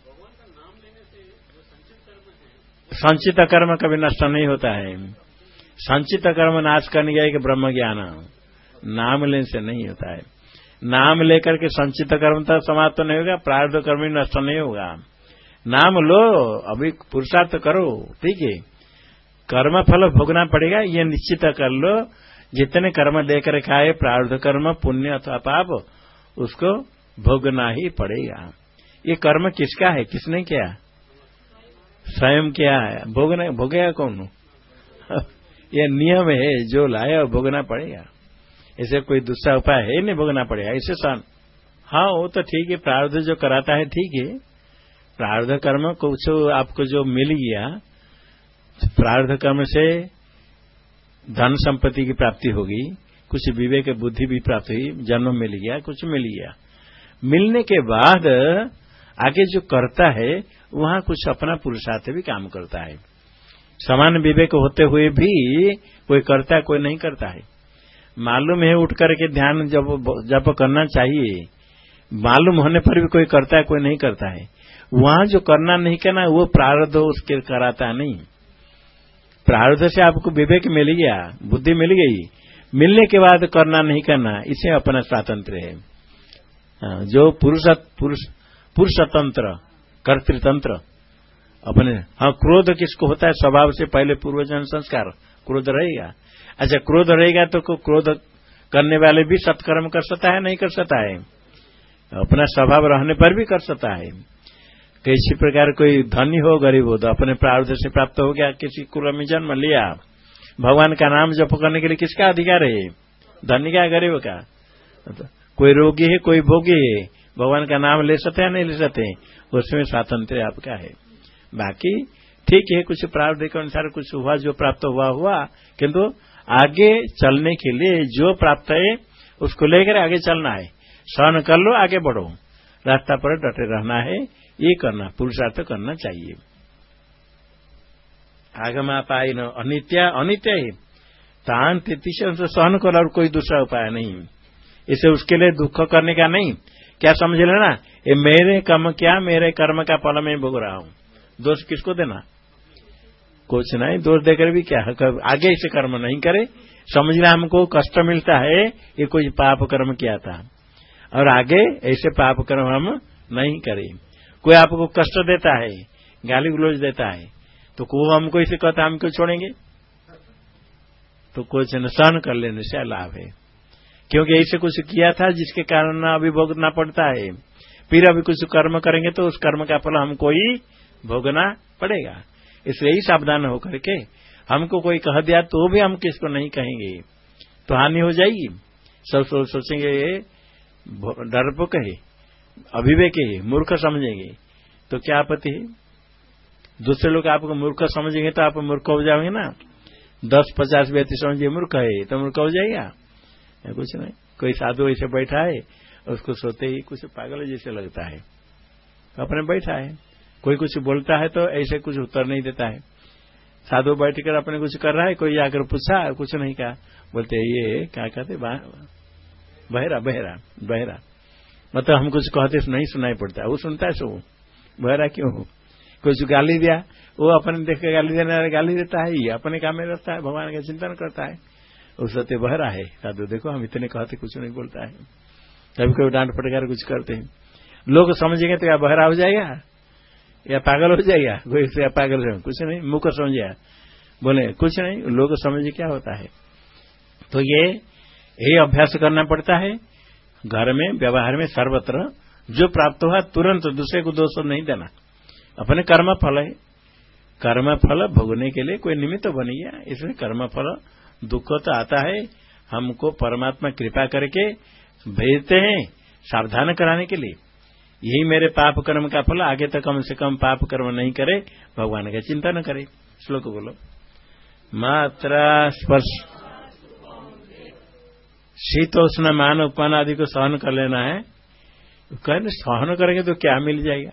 संचित कर्म कभी नष्ट नहीं होता है। संचित कर्म नाश करने गया कि ब्रह्म ज्ञान नाम लेने से नहीं होता है। नाम लेकर के संचित कर्म तक समाप्त नहीं होगा, प्रारब्ध कर्म ही नष्ट नहीं होगा। नाम लो, अभी पुरुषार्थ करो, ठीक है। कर्म फल भोगना पड़ेगा, ये निश्चित कर लो। जितने कर्म लेकर खाए, प्रारब्ध कर्म पुण्य अथवा पाप, उसको भोगना ही पड़ेगा। ये कर्म किसका है, किसने किया? स्वयं किया है। भोगना भोगेगा कौन? ये नियम है, जो लाया भोगना पड़ेगा। ऐसे कोई दूसरा उपाय है नहीं, भोगना पड़ेगा ऐसे सन। हाँ वो तो ठीक है, प्रारब्ध जो कराता है ठीक है। प्रारब्ध कर्म कुछ आपको जो मिल गया, प्रारब्ध कर्म से धन संपत्ति की प्राप्ति होगी, कुछ विवेक बुद्धि भी प्राप्त हुई, जन्म मिल गया, कुछ मिल गया। मिलने के बाद आगे जो करता है वहां कुछ अपना पुरुषार्थ भी काम करता है। समान विवेक होते हुए भी कोई करता है, कोई नहीं करता है। मालूम है उठ करके ध्यान जब करना चाहिए, मालूम होने पर भी कोई करता है, कोई नहीं करता है। वहां जो करना नहीं करना वो प्रारब्ध उसके कराता नहीं। प्रारब्ध से आपको विवेक मिल गया, बुद्धि मिल गई, मिलने के बाद करना नहीं करना, इसे अपना स्वातंत्र है। जो पुरुषतंत्र कर्तृतंत्र अपने। हाँ क्रोध किसको होता है? स्वभाव से पहले पूर्वजन्म संस्कार क्रोध रहेगा। अच्छा क्रोध रहेगा तो क्रोध करने वाले भी सत्कर्म कर सकता है, नहीं कर सकता है? अपना स्वभाव रहने पर भी कर सकता है। किसी प्रकार कोई धनी हो गरीब हो तो अपने प्रारब्ध से प्राप्त हो गया, किसी कुल में जन्म लिया, भगवान का नाम जप करने के लिए किसका अधिकार है? धनी का गरीब का? कोई रोगी है, कोई भोगी है, भगवान का नाम ले सकते हैं नहीं ले सकते, उसमें स्वातंत्र आपका है। बाकी ठीक है, कुछ प्रारब्ध के अनुसार कुछ हुआ, जो प्राप्त हुआ, किंतु आगे चलने के लिए जो प्राप्त है उसको लेकर आगे चलना है। सहन कर लो, आगे बढ़ो, रास्ता पर डटे रहना है, ये करना, पुरुषार्थ करना चाहिए। आगमापायन अनित्य है, तान 33 सहन कर, और कोई दूसरा उपाय नहीं। इसे उसके लिए दुख करने का नहीं। क्या समझ लेना, ये मेरे कर्म क्या, मेरे कर्म का फल मैं भोग रहा हूं, दोष किसको देना? कुछ नहीं, दोष देकर भी क्या, आगे इसे कर्म नहीं करे। समझना हमको कष्ट मिलता है, ये कोई पाप कर्म किया था, और आगे ऐसे पाप कर्म हम नहीं करें। कोई आपको कष्ट देता है, गाली गलौज देता है, तो को हमको इसे कहता हम क्यों छोड़ेंगे? तो कुछ न सहन कर लेने से लाभ है, क्योंकि ऐसे कुछ किया था जिसके कारण अभी भोगना पड़ता है। फिर अभी कुछ कर्म करेंगे तो उस कर्म का फल हमको ही भोगना पड़ेगा। इसलिए ही सावधान होकर के हमको कोई कह दिया तो भी हम किसको नहीं कहेंगे, तो हानि हो जाएगी। सब सोचेंगे डरपोक है, अविवेक है, मूर्ख समझेंगे, तो क्या आपत्ति है? दूसरे लोग आपको मूर्ख समझेंगे तो आप मूर्ख हो जाओगे ना। 10-50 व्यक्ति समझिए मूर्ख है तो मूर्ख हो जाएगा? कुछ नहीं। कोई साधु ऐसे बैठा है, उसको सोते ही कुछ पागल जैसे लगता है, अपने बैठा है, कोई कुछ बोलता है तो ऐसे कुछ उत्तर नहीं देता है। साधु बैठकर अपने कुछ कर रहा है, कोई आकर पूछा, कुछ नहीं कहा, बोलते ये क्या कहते, बहरा मतलब हम कुछ कहते नहीं सुनाई पड़ता, वो सुनता है सो बहरा क्यों हो? कुछ गाली दिया, वो अपने देख के गाली देने वाले गाली देता है, अपने काम में रहता है, भगवान का चिंतन करता है, उस सत्य बहरा है। साधु देखो हम इतने कहते कुछ नहीं बोलता है, कभी कभी डांट फटकार कुछ करते हैं, लोग समझेंगे तो या बहरा हो जाएगा या पागल हो जाएगा, कोई या पागल है, कुछ नहीं, मुख समझेगा, बोले कुछ नहीं, लोग समझे क्या होता है। तो ये अभ्यास करना पड़ता है, घर में व्यवहार में सर्वत्र जो प्राप्त हुआ तुरंत दूसरे को दोष नहीं देना। अपने कर्म फल है, कर्म फल भोगने के लिए कोई निमित्त बन गया, इसलिए कर्म फल दुख तो आता है, हमको परमात्मा कृपा करके भेजते हैं सावधान कराने के लिए। यही मेरे पाप कर्म का फल, आगे तक कम से कम पाप कर्म नहीं करे, भगवान का चिंता न करे। श्लोक बोलो। मात्रा स्पर्श शीतोष्ण मान उपमान आदि को सहन कर लेना है। कहने सहन करेंगे तो क्या मिल जाएगा,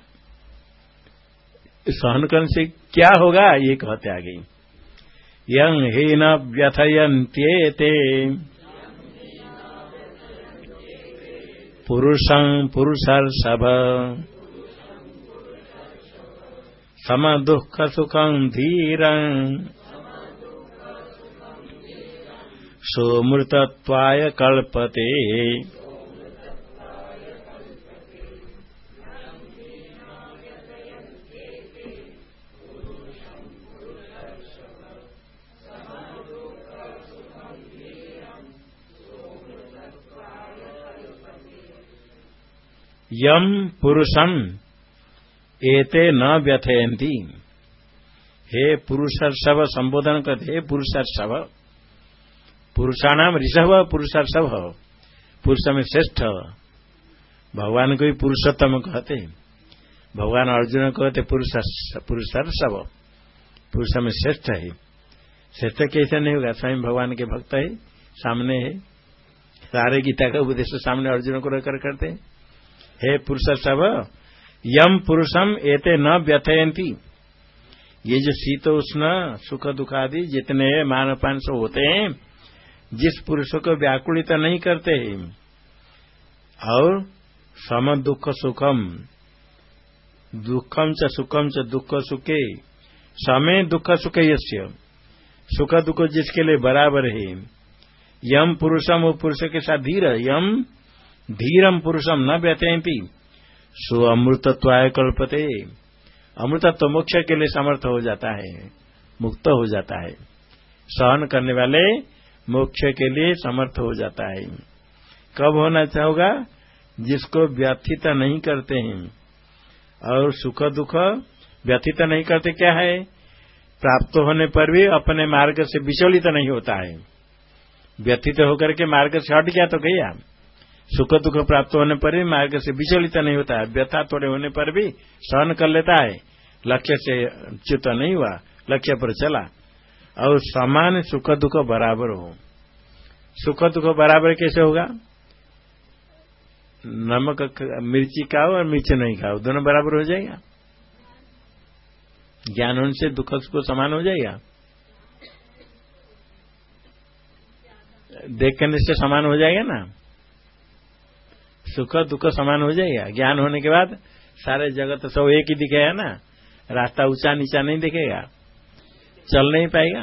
सहन करने से क्या होगा, ये कहते आगे। यं हि न व्यथयन्त्येते पुरुषं पुरुषर्षभ सम दुःख सुखं धीरं सोमृतत्वाय कल्पते। यम पुरुषम एते न व्यथयन्ति। हे पुरुषर्षभ संबोधन करते, हे पुरुषर्षभ, पुरुषाणाम ऋषभ पुरुषर्षभ, पुरुष में श्रेष्ठ। भगवान को भी पुरुषोत्तम कहते, भगवान अर्जुन कहते पुरुषर्षभ, पुरुष में श्रेष्ठ है। श्रेष्ठ कैसे नहीं होगा, स्वयं भगवान के भक्त है, सामने है, सारे गीता का उपदेश सामने अर्जुन को रखकर करते। हे पुरुषर्षभ यम पुरुषम एते न व्यथयन्ति। ये जो शीत उष्ण सुख दुख आदि जितने मानपान से होते हैं, जिस पुरुष को व्याकुलित नहीं करते हैं, और सम दुख सुखम, दुखम च सुखम च दुख सुखे, समे दुख सुख यस्य, सुख दुख जिसके लिए बराबर है। यम पुरुषम, वो पुरुष के साथ धीर, यम धीरम पुरुषम न व्यथयन्ति सो अमृतत्वाय कल्पते। अमृतत्व मोक्ष के लिए समर्थ हो जाता है, मुक्त हो जाता है। सहन करने वाले मोक्ष के लिए समर्थ हो जाता है। कब होना होगा, जिसको व्यथित नहीं करते हैं, और सुख दुख व्यथित नहीं करते। क्या है, प्राप्त होने पर भी अपने मार्ग से विचलित नहीं होता है। व्यथित होकर के मार्ग से हट गया तो गया, सुख दुख प्राप्त होने पर भी मार्ग से विचलित नहीं होता है। व्यथा थोड़े होने पर भी सहन कर लेता है, लक्ष्य से च्युत नहीं हुआ, लक्ष्य पर चला। और समान सुख दुख बराबर हो। सुख दुख बराबर कैसे होगा, नमक मिर्ची खाओ और मिर्च नहीं खाओ, दोनों बराबर हो जाएगा। ज्ञान होने से दुख सुख समान हो जाएगा, देखने से समान हो जाएगा ना, सुख दुख समान हो जाएगा। ज्ञान होने के बाद सारे जगत सब एक ही दिखेगा ना, रास्ता ऊंचा नीचा नहीं दिखेगा, चल नहीं पाएगा।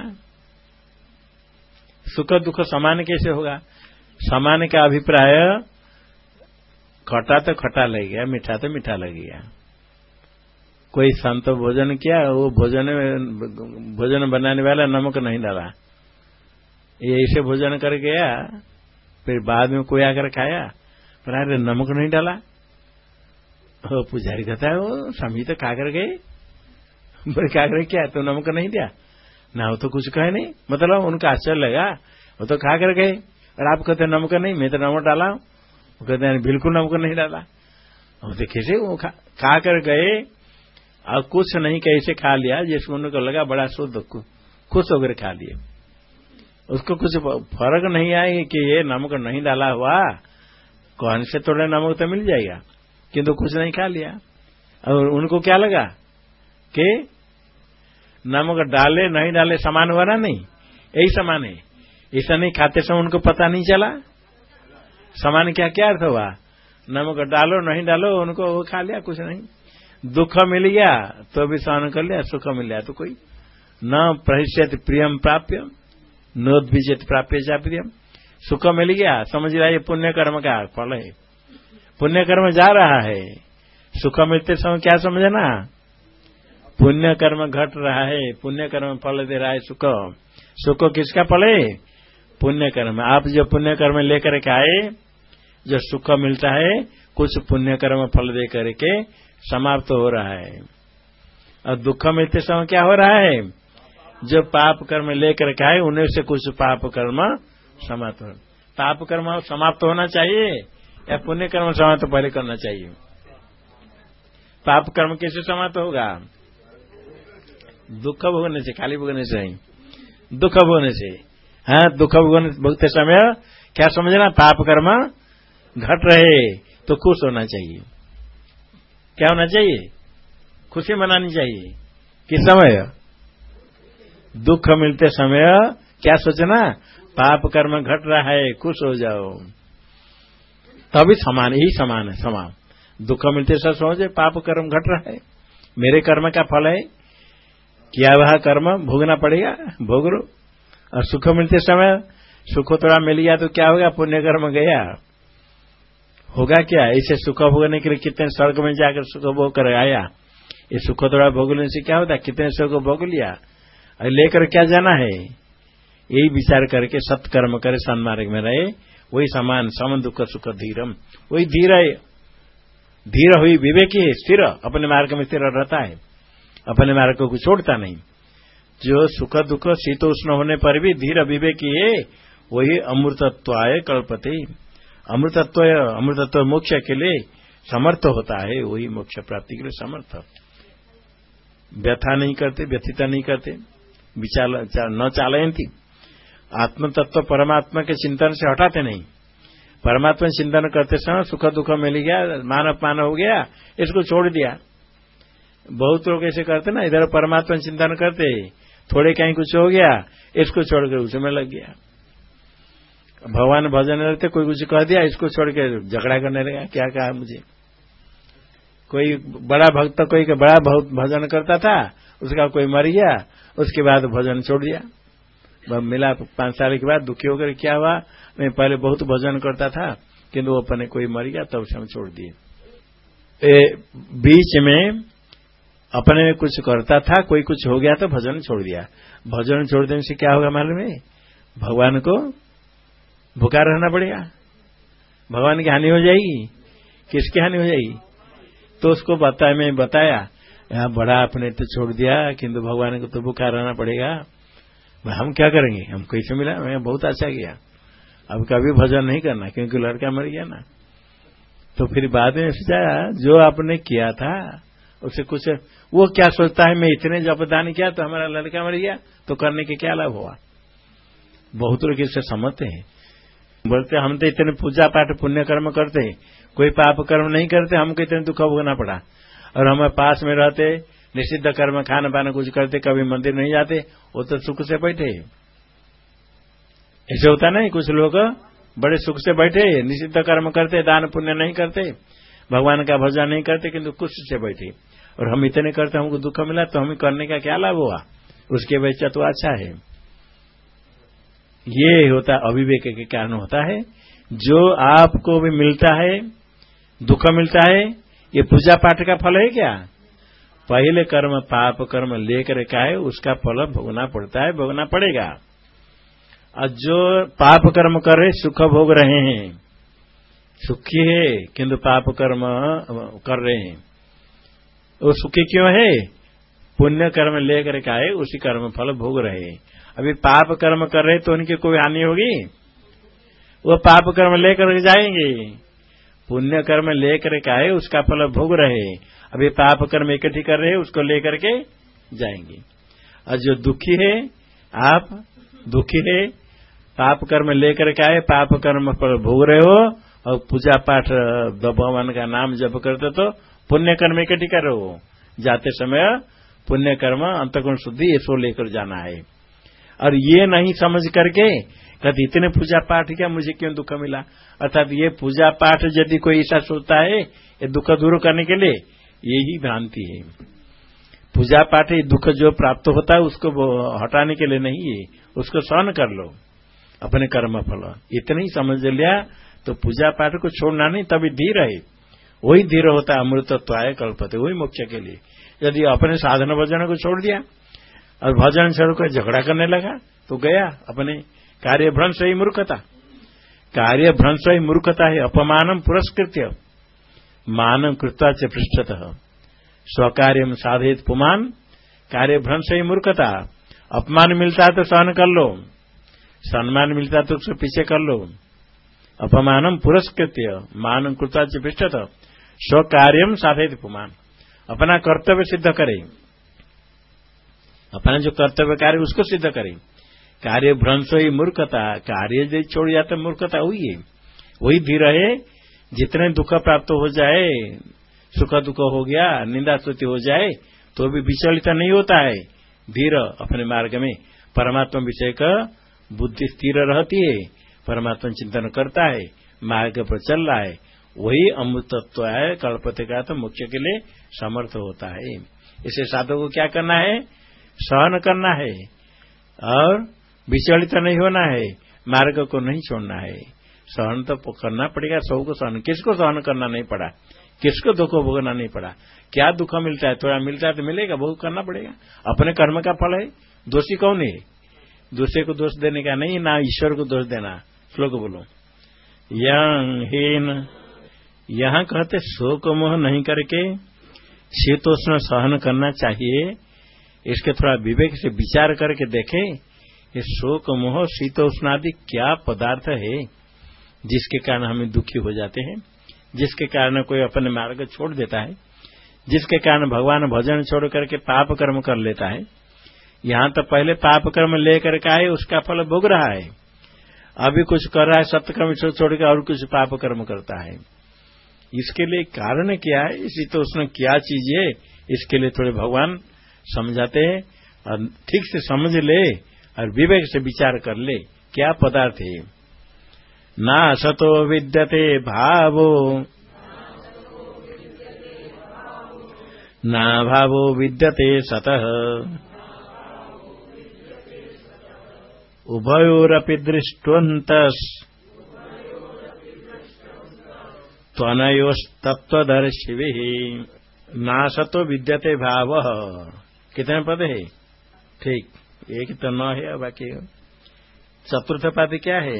सुख दुख समान कैसे होगा, समान का अभिप्राय खट्टा तो खट्टा लगेगा, मीठा तो मीठा लगेगा। कोई संत भोजन किया, वो भोजन बनाने वाला नमक नहीं डाला, ये ऐसे भोजन कर गया, फिर बाद में कोई आकर खाया, पर अरे नमक नहीं डाला। पुजारी कहता है वो स्वामी तो खा कर गए, बोले खा कर क्या तो नमक नहीं दिया ना, वो तो कुछ कहे नहीं, मतलब उनका आश्चर्य लगा, वो तो खा कर गए और आप कहते नमक नहीं, मैं तो नमक डाला हूं। वो कहते हैं बिल्कुल नमक नहीं डाला। और देखे से वो खा कर गए और कुछ नहीं कैसे खा लिया, जिसको उनको लगा बड़ा शुद्ध, खुश होकर खा लिए। उसको कुछ फर्क नहीं आया कि ये नमक नहीं डाला हुआ, कौन से थोड़ा नमक तो मिल जाएगा, किंतु कुछ नहीं खा लिया। और उनको क्या लगा कि नमक डाले नहीं डाले समान हुआ ना, नहीं यही समान है। ऐसा नहीं खाते समय उनको पता नहीं चला समान क्या क्या अर्थ हुआ, नमक डालो नहीं डालो उनको वो खा लिया, कुछ नहीं। दुख मिल गया तो भी सहन कर लिया, सुख मिल गया तो कोई न प्रहिष्यति प्रियम प्राप्य नोद्विजत प्राप्य जा प्रियम। सुख मिल गया, समझ रहा है ये पुण्य कर्म का फल है, पुण्य कर्म जा रहा है। सुख मिलते समय क्या समझना, पुण्य कर्म घट रहा है, पुण्य कर्म फल दे रहा है सुख। सुख किसका फल है, पुण्य कर्म। आप जो पुण्य कर्म लेकर के आए, जो सुख मिलता है कुछ पुण्य कर्म फल दे करके समाप्त हो रहा है। और दुख मिलते समय क्या हो रहा है, जो पाप कर्म लेकर के आए उन्हें से कुछ पाप कर्म समाप्त हो। पाप कर्म समाप्त होना चाहिए या पुण्य कर्म समाप्त पहले करना चाहिए? पाप कर्म कैसे समाप्त होगा? दुख भोगने से, खाली भोगने से नहीं, दुख भोगने से। हाँ, दुख भोगते समय क्या समझना? पाप कर्म घट रहे तो खुश होना चाहिए। क्या होना चाहिए? खुशी मनानी चाहिए। किस समय? दुख मिलते समय क्या सोचना? पाप कर्म घट रहा है, खुश हो जाओ। तभी समान, यही समान है, समान। दुख मिलते समय सोचे पाप कर्म घट रहा है, मेरे कर्म का फल है, किया वह कर्म भोगना पड़ेगा, भोग लो। और सुख मिलते समय सुख थोड़ा मिल गया तो क्या होगा? पुण्य कर्म गया, होगा क्या? इसे सुख भोगने के लिए कितने स्वर्ग में जाकर सुख भोग कर आया, ये सुख थोड़ा भोगने से क्या होता? कितने सुख भोग लिया और लेकर क्या जाना है? यही विचार करके सत्कर्म करे, सन्मार्ग में रहे, वही समान सम दुख सुख धीरम। वही धीर है, धीर हुई विवेकी है, स्थिर, अपने मार्ग में स्थिर रहता है, अपने मार्ग को छोड़ता नहीं। जो सुख दुख शीतोष्ण होने पर भी धीर विवेकी है, वही अमृतत्वाय कल्पते। अमृतत्व मोक्ष के लिए समर्थ होता है, वही मोक्ष प्राप्ति के लिए समर्थ। व्यथा नहीं करते, व्यथिता नहीं करते, विचार न चालयंती। आत्म तत्व परमात्मा के चिंतन से हटाते नहीं। परमात्मा चिंतन करते समय सुख दुख मिल गया, मान अपमान हो गया, इसको छोड़ दिया। बहुत लोग ऐसे करते ना, इधर परमात्मा चिंतन करते, थोड़े कहीं कुछ हो गया, इसको छोड़कर उसमें लग गया। भगवान भजन रहते, कोई कुछ कह दिया, इसको छोड़ के झगड़ा करने लगा, क्या कहा मुझे। कोई बड़ा भक्त, कोई बड़ा बहुत भजन करता था, उसका कोई मर गया, उसके बाद भजन छोड़ दिया। मिला 5 साल के बाद दुखी होकर, क्या हुआ? मैं पहले बहुत भजन करता था, किंतु वो अपने कोई मर गया, तब से हम छोड़ दिए। बीच में अपने कुछ करता था, कोई कुछ हो गया तो भजन छोड़ दिया। भजन छोड़ देने से क्या होगा मालूम है? भगवान को भूखा रहना पड़ेगा, भगवान की हानि हो जाएगी। किसकी हानि हो जाएगी? तो उसको मैं बताया, यहाँ बड़ा आपने तो छोड़ दिया, किंतु भगवान को तो भूखा रहना पड़ेगा, हम क्या करेंगे? हम कैसे मिला? मैं बहुत अच्छा किया, अब कभी भजन नहीं करना, क्योंकि लड़का मर गया ना। तो फिर बाद में सोचा, जो आपने किया था उसे कुछ, वो क्या सोचता है, मैं इतने जपदान किया तो हमारा लड़का मर गया, तो करने के क्या लाभ हुआ? बहुत लोग इससे समझते हैं, बोलते हम तो इतने पूजा पाठ पुण्य कर्म करते, कोई पाप कर्म नहीं करते, हमको इतने दुख भोगना पड़ा। और हमारे पास में रहते, निषिद्ध कर्म खाना पाना कुछ करते, कभी मंदिर नहीं जाते, वो तो सुख से बैठे। ऐसे होता नहीं, कुछ लोग बड़े सुख से बैठे, निषिद्ध कर्म करते, दान पुण्य नहीं करते, भगवान का भजन नहीं करते, किंतु खुश से बैठे। और हम इतने करते, हमको दुख मिला, तो हमें करने का क्या लाभ हुआ? उसके वैसा तो अच्छा है। ये होता अविवेक के कारण होता है। जो आपको भी मिलता है, दुख मिलता है, ये पूजा पाठ का फल है क्या? पहले कर्म पाप कर्म लेकर का है, उसका फल भोगना पड़ता है, भोगना पड़ेगा। और जो पाप कर्म कर रहे, सुख भोग रहे हैं, सुखी है किंतु पाप कर्म कर रहे हैं, वो सुखी क्यों है? पुण्य कर्म लेकर का है, उसी कर्म फल भोग रहे हैं। अभी पाप कर्म कर रहे तो उनकी कोई हानि होगी? वो पाप कर्म लेकर जाएंगे, पुण्य कर्म लेकर का है, उसका फल भोग रहे। अभी पाप कर्म इकट्ठी कर रहे हैं, उसको लेकर के जाएंगे। और जो दुखी है, आप दुखी है, पाप कर्म लेकर के आए, पाप कर्म पर भोग रहे हो, और पूजा पाठ भगवान का नाम जप करते तो पुण्य कर्म इकट्ठी कर रहे हो। जाते समय पुण्य कर्म अंतःकरण शुद्धि इसको लेकर जाना है। और ये नहीं समझ करके कहते इतने पूजा पाठ किया, मुझे क्यों दुख मिला? अर्थात ये पूजा पाठ यदि कोई ऐसा सोचता है ये दुख दूर करने के लिए, यही भ्रांति है। पूजा पाठ दुख जो प्राप्त होता है उसको हटाने के लिए नहीं है, उसको सहन कर लो अपने कर्म फल। इतना ही समझ लिया तो पूजा पाठ को छोड़ना नहीं, तभी धीर है, वही धीर होता है। अमृतत्वाय कल्पते, वही मोक्ष के लिए। यदि अपने साधन भजन को छोड़ दिया और भजन छोड़ कर झगड़ा करने लगा तो गया अपने कार्य भ्रंश ही मूर्खता। कार्य भ्रंश ही मूर्खता है। अपमानम पुरस्कृत्य मानम कृत्वा च पृष्ठतः स्वकार्यम साधेत पुमान, कार्य भ्रंश ही मूर्खता। अपमान मिलता है तो सहन कर लो, सम्मान मिलता है तो उसके पीछे कर लो, अपमानम पुरस्कृत्य मान कृताच पृष्ठत स्व कार्यम साधयति पुमान। अपना कर्तव्य सिद्ध करे, अपना जो कर्तव्य कार्य उसको सिद्ध करे। कार्य भ्रंश ही मूर्खता, कार्य जो छोड़ जाता मूर्खता हुई है। वही धीर है, जितने दुख प्राप्त हो जाए, सुख दुख हो गया, निंदा स्तुति हो जाए तो भी विचलित नहीं होता है। धीर अपने मार्ग में परमात्मा विषय का बुद्धि स्थिर रहती है, परमात्मा चिंतन करता है, मार्ग पर चल रहा है, वही अमृत तत्व है। कल्पते का तो मोक्ष के लिए समर्थ होता है। इसे साधक को क्या करना है? सहन करना है और विचलित नहीं होना है, मार्ग को नहीं छोड़ना है। सहन तो करना पड़ेगा, सबको सहन। किसको सहन करना नहीं पड़ा, किसको दुख भोगना नहीं पड़ा? क्या दुख मिलता है? थोड़ा मिलता है तो मिलेगा, भोग करना पड़ेगा। अपने कर्म का फल है। दोषी कौन है? दूसरे को दोष देने का नहीं, ना ईश्वर को दोष देना। श्लोक बोलो। यहाँ कहते शोक मोह नहीं करके शीतोष्ण सहन करना चाहिए। इसके थोड़ा विवेक से विचार करके देखें, ये शोक मोह शीतोष्ण आदि क्या पदार्थ है जिसके कारण हमें दुखी हो जाते हैं, जिसके कारण कोई अपने मार्ग छोड़ देता है, जिसके कारण भगवान भजन छोड़ करके पाप कर्म कर लेता है। यहाँ तो पहले पाप कर्म लेकर के आए, उसका फल भोग रहा है। अभी कुछ कर रहा है, सत्कर्म छोड़ के और कुछ पाप कर्म करता है। इसके लिए कारण क्या है, इसी तो उसने क्या चीज है, इसके लिए थोड़े भगवान समझाते हैं। और ठीक से समझ ले और विवेक से विचार कर ले क्या पदार्थ है। ना सतो विद्यते भावो, ना भावो विद्यते सतः, उभयोरपि दृष्टवन्तस् त्वनयोस्तत्त्वदर्शिभिः। नासतो विद्यते भाव। कितने पद है? ठीक, एक तो न है, बाकी चतुर्थ पद क्या है?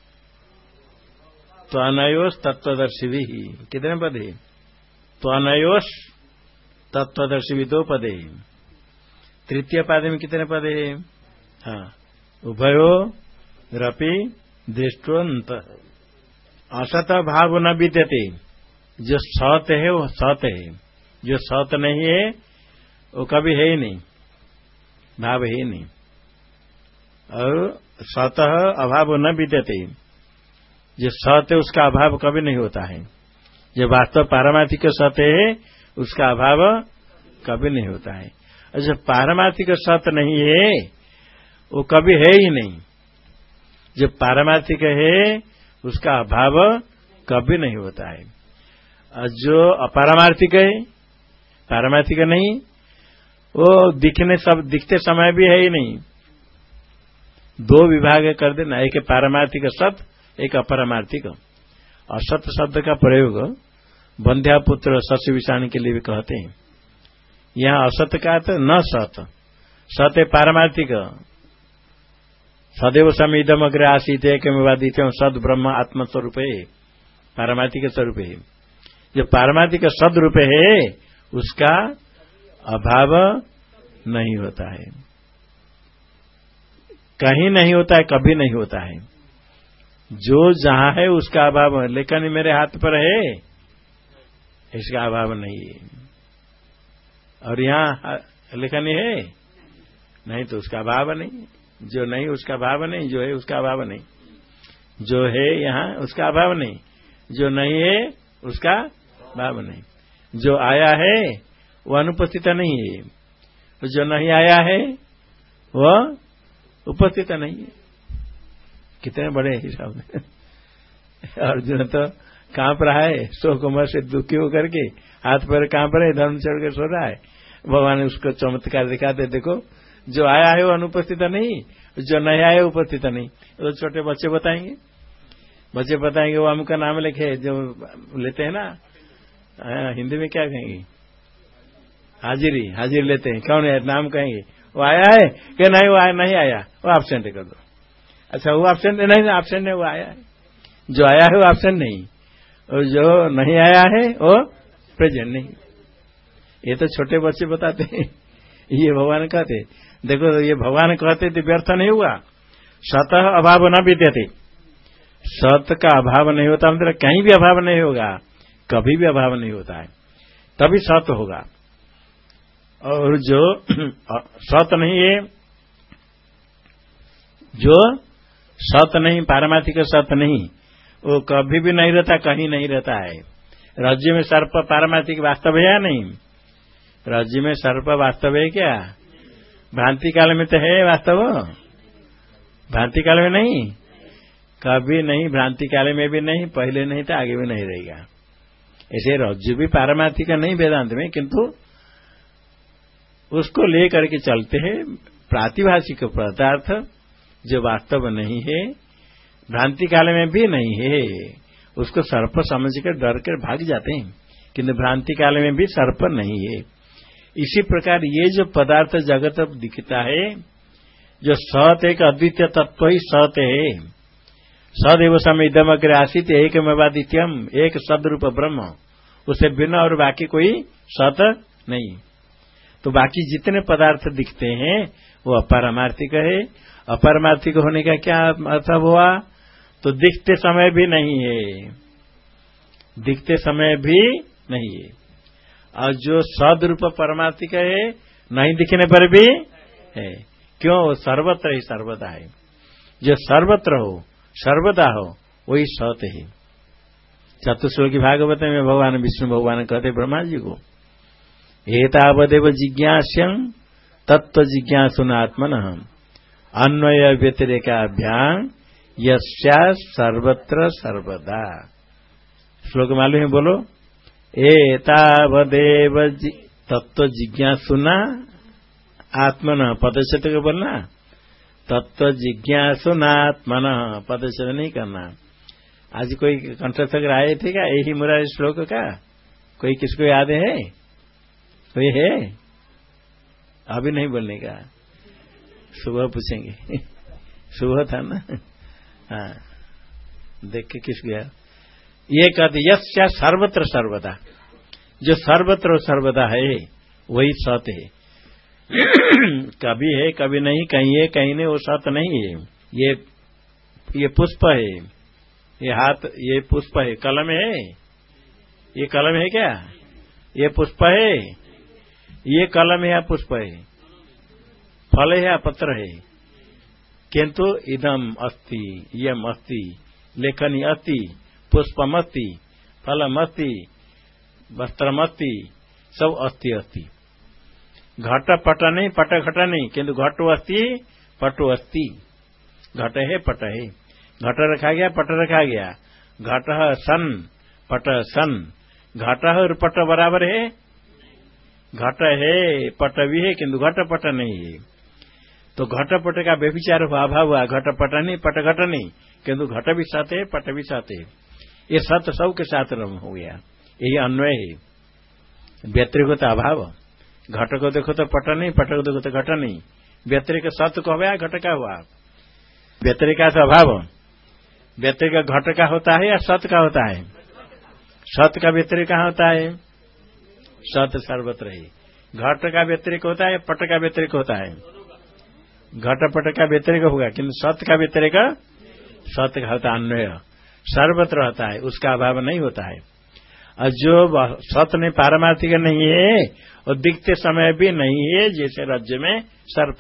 त्वनयोस तत्त्वदर्शिभिः। कितने पद है? त्वनयोस तत्त्वदर्शिभिः, 2 पद है। तृतीय पद में कितने पद है? हाँ, उभयो रपि दृष्टवंत। असत भाव न विद्यते। जो सत है वो सत है, जो सत नहीं है वो कभी है ही नहीं, भाव है ही नहीं। और सतः अभाव न विद्यते, जो सत है उसका अभाव कभी नहीं होता है। जो वास्तव पारमार्थिक सत है उसका अभाव कभी नहीं होता है। और जो पारमार्थिक सत नहीं है वो कभी है ही नहीं। जो पारमार्थिक है उसका अभाव कभी नहीं होता है। और जो अपारमार्थिक है, पारमार्थिक नहीं, वो दिखते समय भी है ही नहीं। 2 विभाग कर देना, एक पारमार्थिक सत, एक अपारमार्थिक। असत शब्द का प्रयोग बंध्यापुत्र शशि विषाणी के लिए भी कहते हैं। यहाँ असत का तो न सत, सत है पारमार्थिक। सदैव समीदम अग्र आसीत एकमेवादित सद ब्रह्म आत्मस्वरूप है, पारमार्थिक स्वरूप है। जो पारमार्थिक सद रूप है उसका अभाव नहीं होता है, कहीं नहीं होता है, कभी नहीं होता है। जो जहां है उसका अभाव है, लेकिन मेरे हाथ पर है इसका अभाव नहीं है। और यहाँ लेखन है नहीं तो उसका अभाव नहीं। जो नहीं उसका भाव नहीं, जो है उसका अभाव नहीं। जो है यहाँ उसका अभाव नहीं, जो नहीं है उसका भाव नहीं। जो आया है वह अनुपस्थित नहीं है, जो नहीं आया है वह उपस्थित नहीं है। कितने बड़े हिसाब में। अर्जुन तो कांप रहा है, शोक मोह से दुखी होकर के हाथ पैर कांप रहे, धर्म चढ़ कर सो रहा है। भगवान उसको चमत्कार दिखाते, देखो जो आया है वो अनुपस्थित नहीं, जो नहीं आया उपस्थित नहीं। तो छोटे बच्चे बताएंगे, बच्चे बताएंगे वो हमका नाम लिखे, जो लेते हैं ना हिंदी में क्या कहेंगे, हाजिरी, हाजिर लेते हैं, कौन है नाम कहेंगे, वो आया है कि नहीं, वो आया नहीं आया, वो एब्सेंट कर दो। अच्छा वो एब्सेंट नहीं, एब्सेंट है, वो आया है। जो आया है वो एब्सेंट नहीं, और जो नहीं आया है वो प्रेजेंट नहीं। ये तो छोटे बच्चे बताते हैं, ये भगवान कहते। देखो ये भगवान कहते तो व्यर्थ नहीं हुआ। सतः अभाव न विद्यते, सत का अभाव नहीं होता, मतलब कहीं भी अभाव नहीं होगा, कभी भी अभाव नहीं होता है, तभी सत होगा। और जो सत नहीं है, जो सत नहीं, पारमार्थिक सत नहीं, वो कभी भी नहीं रहता, कहीं नहीं रहता है। राज्य में सर्प पारमार्थिक वास्तव है या नहीं? राज्य में सर्प वास्तव है क्या? भ्रांति काल में तो है वास्तव, भ्रांति काल में नहीं, कभी नहीं, भ्रांति काल में भी नहीं, पहले नहीं था, आगे भी नहीं रहेगा। ऐसे रज्जु भी पारमार्थिक नहीं वेदांत में, किंतु उसको लेकर के चलते हैं प्रातिभाषिक पदार्थ जो वास्तव नहीं है, भ्रांति काल में भी नहीं है, उसको सर्प समझकर डर कर भाग जाते हैं, किंतु भ्रांति काल में भी सर्प नहीं है। इसी प्रकार ये जो पदार्थ जगत दिखता है, जो सत एक अद्वितीय तत्व ही सत है, सदैव समय इदम अग्रे आसित एकमेवाद्वितीयम, एक सदरूप ब्रह्म, उससे बिना और बाकी कोई सत नहीं। तो बाकी जितने पदार्थ दिखते हैं वो अपारमार्थिक है। अपारमार्थिक होने का क्या मतलब हुआ? तो दिखते समय भी नहीं है, दिखते समय भी नहीं है। और जो सदरूप परमार्थिक है, नहीं दिखने पर भी है। क्यों? सर्वत्र ही सर्वदा है। जो सर्वत्र हो, सर्वदा हो, वही सत है। चतुश्लोकी भागवत में भगवान विष्णु भगवान कहते ब्रह्मा जी को, एतावदेव जिज्ञास्यं तत्व जिज्ञासुनात्मनः अन्वय व्यतिरेकाभ्याम यस्या सर्वत्र सर्वदा। श्लोक मालूम है? बोलो। एतावदेव तत्व जिज्ञासुना आत्मनः, पदच्छेद को बोलना, तत्व जिज्ञासुनात्मनः, पदच्छेद नहीं करना। आज कोई कंठस्थ आए थे क्या यही मुरारी श्लोक का? कोई किसको याद है? कोई है? अभी नहीं बोलने का, सुबह पूछेंगे। सुबह था ना? हाँ, देख के किसको याद। ये कहते यस्या सर्वत्र सर्वदा, जो सर्वत्र सर्वदा है वही सत है। कभी है कभी नहीं, कहीं है कहीं नहीं, वो सत नहीं है। ये पुष्प है, ये हाथ, ये पुष्प है, कलम है, ये कलम है क्या? ये पुष्प है, ये कलम है या पुष्प है? फल है या पत्र है? किंतु इदम अस्ति, यम अस्ति, लेखनी अस्ति, पुष्पम अस्ति, फलम अस्ति, वस्त्रम अस्ति, सब अस्ति अस्ति। घट पट नहीं, पट घट नहीं, किंतु घटो अस्ति, पटो अस्ति। घट है, पट है, घट रखा गया, पट रखा गया। घट सन, पट सन, घट और पट बराबर है? घट है, पट भी है, किंतु घट पट नहीं है। तो घट पट का व्यभिचार अभाव हुआ। घट पट नहीं, पट घट नहीं, किंतु घट भी साथ है, पट भी साथ है। ये सत सब के साथ हो गया, यही अन्वय है। व्यतिरिक्त अभाव, घट को देखो तो पट नहीं, पट को देखो तो घट नहीं। व्यतिरिक्त सत को हुआ, घट का हुआ। व्यतिरिक्त से अभाव, व्यतिरिक्त घट का होता है या सत का होता है? सत का व्यतिरिक्त कहाँ होता है? सत सर्वत्र है। घट का व्यतिरिक्त होता है, पट का व्यतिरिक्त होता है। घट पट का व्यतिरिक्त होगा, किंतु सत का व्यतिरिक्त, सत का होता अन्वय, सर्वत्र होता है, उसका अभाव नहीं होता है। और जो सत में पारमार्थिक नहीं है और दिखते समय भी नहीं है, जैसे राज्य में सर्प।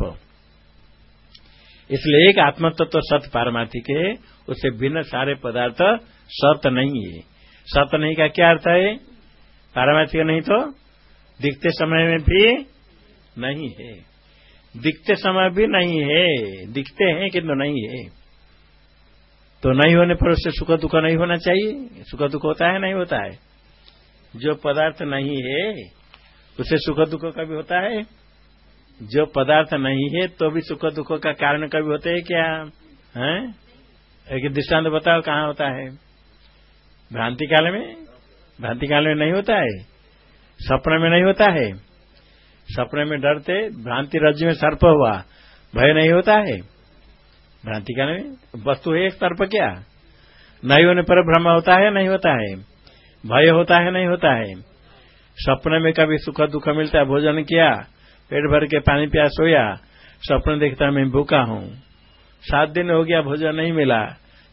इसलिए एक आत्मतत्व तो सत पारमार्थिक है, उससे भिन्न सारे पदार्थ सत नहीं है। सत नहीं का क्या अर्थ है? पारमार्थिक नहीं तो दिखते समय में भी नहीं है, दिखते समय भी नहीं है, दिखते हैं किंतु नहीं है। तो नहीं होने पर उससे सुख दुख नहीं होना चाहिए। सुख दुख होता है, नहीं होता है? जो पदार्थ नहीं है उससे सुख दुख कभी होता है? जो पदार्थ नहीं है तो भी सुख दुख का कारण कभी होते है क्या? हैं? एक दृष्टांत बताओ, कहाँ होता है? भ्रांति काल में? भ्रांति काल में नहीं होता है, सपने में नहीं होता है। सपने में डरते, भ्रांति राज्य में सर्प हुआ, भय नहीं होता है? भ्रांति काल में वस्तु है सर्प, क्या नहीं होने पर भ्रम होता है, नहीं होता है? भय होता है, नहीं होता है? सपने में कभी सुख दुख मिलता है, भोजन किया, पेट भर के पानी पिया, सोया, सपने देखता मैं भूखा हूं, 7 दिन हो गया भोजन नहीं मिला,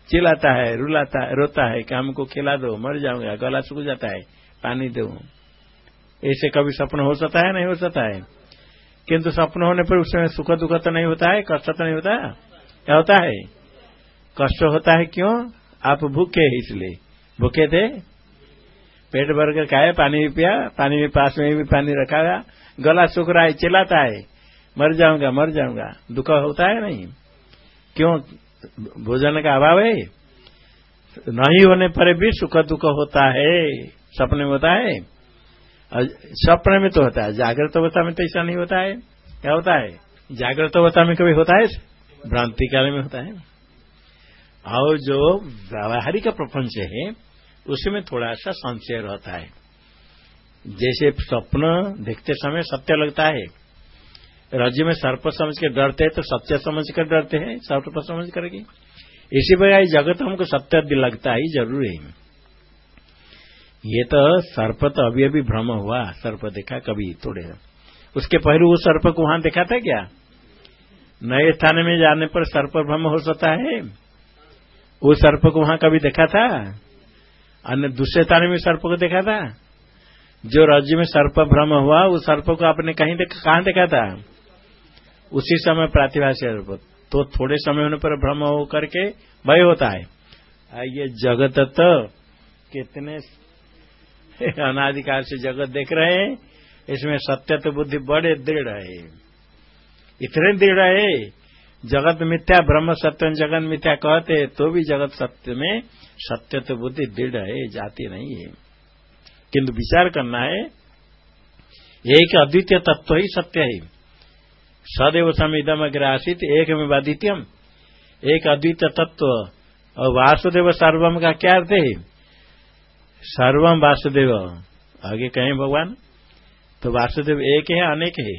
चिल्लाता है, रुलाता है, रोता है कि हमको खिला दो, मर जाऊंगा, गला सूख जाता है, पानी दो। ऐसे कभी स्वप्न हो सकता है? नहीं हो सकता है। किंतु स्वप्न होने पर उसमें सुख दुख तो नहीं होता है, कष्ट तो नहीं होता। क्या होता है? कष्ट होता है। क्यों? आप भूखे हैं, इसलिए भूखे थे, पेट भर कर खाए, पानी भी पिया, पानी में पास में भी पानी रखा गया, गला सूख रहा है, चिल्लाता है, मर जाऊंगा, मर जाऊंगा। दुख होता है? नहीं। क्यों? भोजन का अभाव है। नहीं होने पर भी सुख दुख होता है। सपने में होता है, सपने में तो होता है, जागृत अवस्था में तो ऐसा नहीं होता है। क्या होता है? जागृत अवस्था में कभी होता है? भ्रांति काल में होता है। और जो व्यावहारिक प्रपंच है उसमें थोड़ा सा संशय रहता है। जैसे स्वप्न देखते समय सत्य लगता है, राज्य में सर्प समझ के डरते हैं तो सत्य समझ कर डरते हैं, सर्प समझ करके। इसी प्रकार जगत हमको सत्य लगता ही जरूर है। ये तो सर्प तो अभी अभी भ्रम हुआ, सर्प देखा कभी थोड़े, उसके पहले वो सर्प को वहां देखा था क्या? नए स्थान में जाने पर सर्प भ्रम हो सकता है। वो सर्प को वहां कभी देखा था? अन्य दूसरे स्थान में सर्प को देखा था? जो राज्य में सर्प भ्रम हुआ उस सर्प को आपने कहां देखा था? उसी समय प्रातिभाषिक सर्प। तो थोड़े समय होने पर भ्रम हो करके भय होता है। ये जगत तो कितने अनादिकाल से जगत देख रहे हैं, इसमें सत्य तो बुद्धि बड़े दृढ़ है, इतने दृढ़ है। जगत मिथ्या, ब्रह्म सत्य, जगत मिथ्या कहते तो भी जगत सत्य में सत्य तो बुद्धि दृढ़ है, जाती नहीं है। किंतु विचार करना है, एक अद्वितीय तत्व ही सत्य है। सदैव समिदम अग्र आसीत एक में अद्वितीयम, एक अद्वितीय तत्व। और वासुदेव सर्वम का क्या अर्थ है? सर्वम वासुदेव, आगे कहें भगवान तो वासुदेव एक है अनेक है।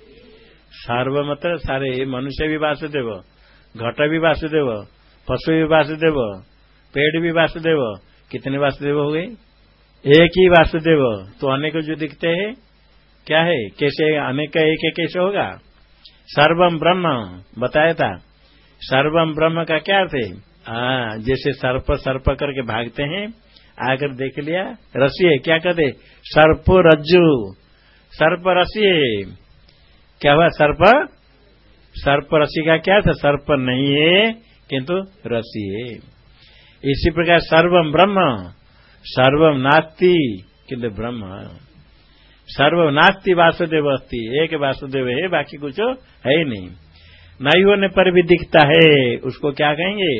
सर्व मतलब सारे, मनुष्य भी वासुदेव, घट भी वासुदेव, पशु भी वासुदेव, पेड़ भी वासुदेव। कितने वासुदेव हो गए? एक ही वासुदेव। तो अनेक जो दिखते हैं क्या है? कैसे अनेक का एक कैसे होगा? सर्वम ब्रह्म बताया था। सर्वम ब्रह्म का क्या अर्थ है? जैसे सर्प सर्प करके भागते हैं, आकर देख लिया रस्सी है, क्या कहते? सर्प रज्जु, सर्प रस्सी है। क्या हुआ? सर्प, सर्प रस्सी का क्या था? सर्प नहीं है किंतु रस्सी है। इसी प्रकार सर्वम ब्रह्म, सर्वम नास्ति किंतु ब्रह्म, सर्वम नास्ति वासुदेव अस्ति, एक वासुदेव है, बाकी कुछ है ही नहीं होने पर भी दिखता है, उसको क्या कहेंगे?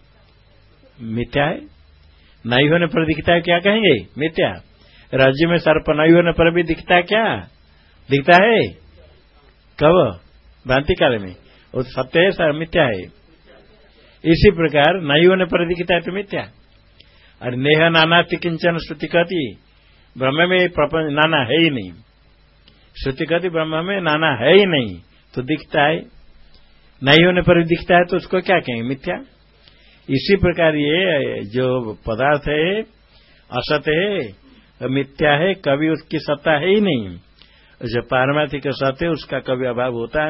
मिथ्या है। नहीं होने पर दिखता है, क्या कहेंगे? मिथ्या। राज्य में सर्प नहीं होने पर भी दिखता है, क्या दिखता है? कब? भ्रांति काल में। वो सत्य है, मिथ्या है। इसी प्रकार नहीं होने पर दिखता है तो मिथ्या। और नेह नाना किंचन श्रुति कहती, ब्रह्म में प्रपंच नाना है ही नहीं। श्रुति कहती ब्रह्म में नाना है ही नहीं, तो दिखता है। नहीं होने पर दिखता है तो उसको क्या कहेंगे? मिथ्या। इसी प्रकार ये जो पदार्थ है असत है, मिथ्या है, कभी उसकी सत्ता है ही नहीं। जो पारमार्थिक सत्य है उसका कभी अभाव होता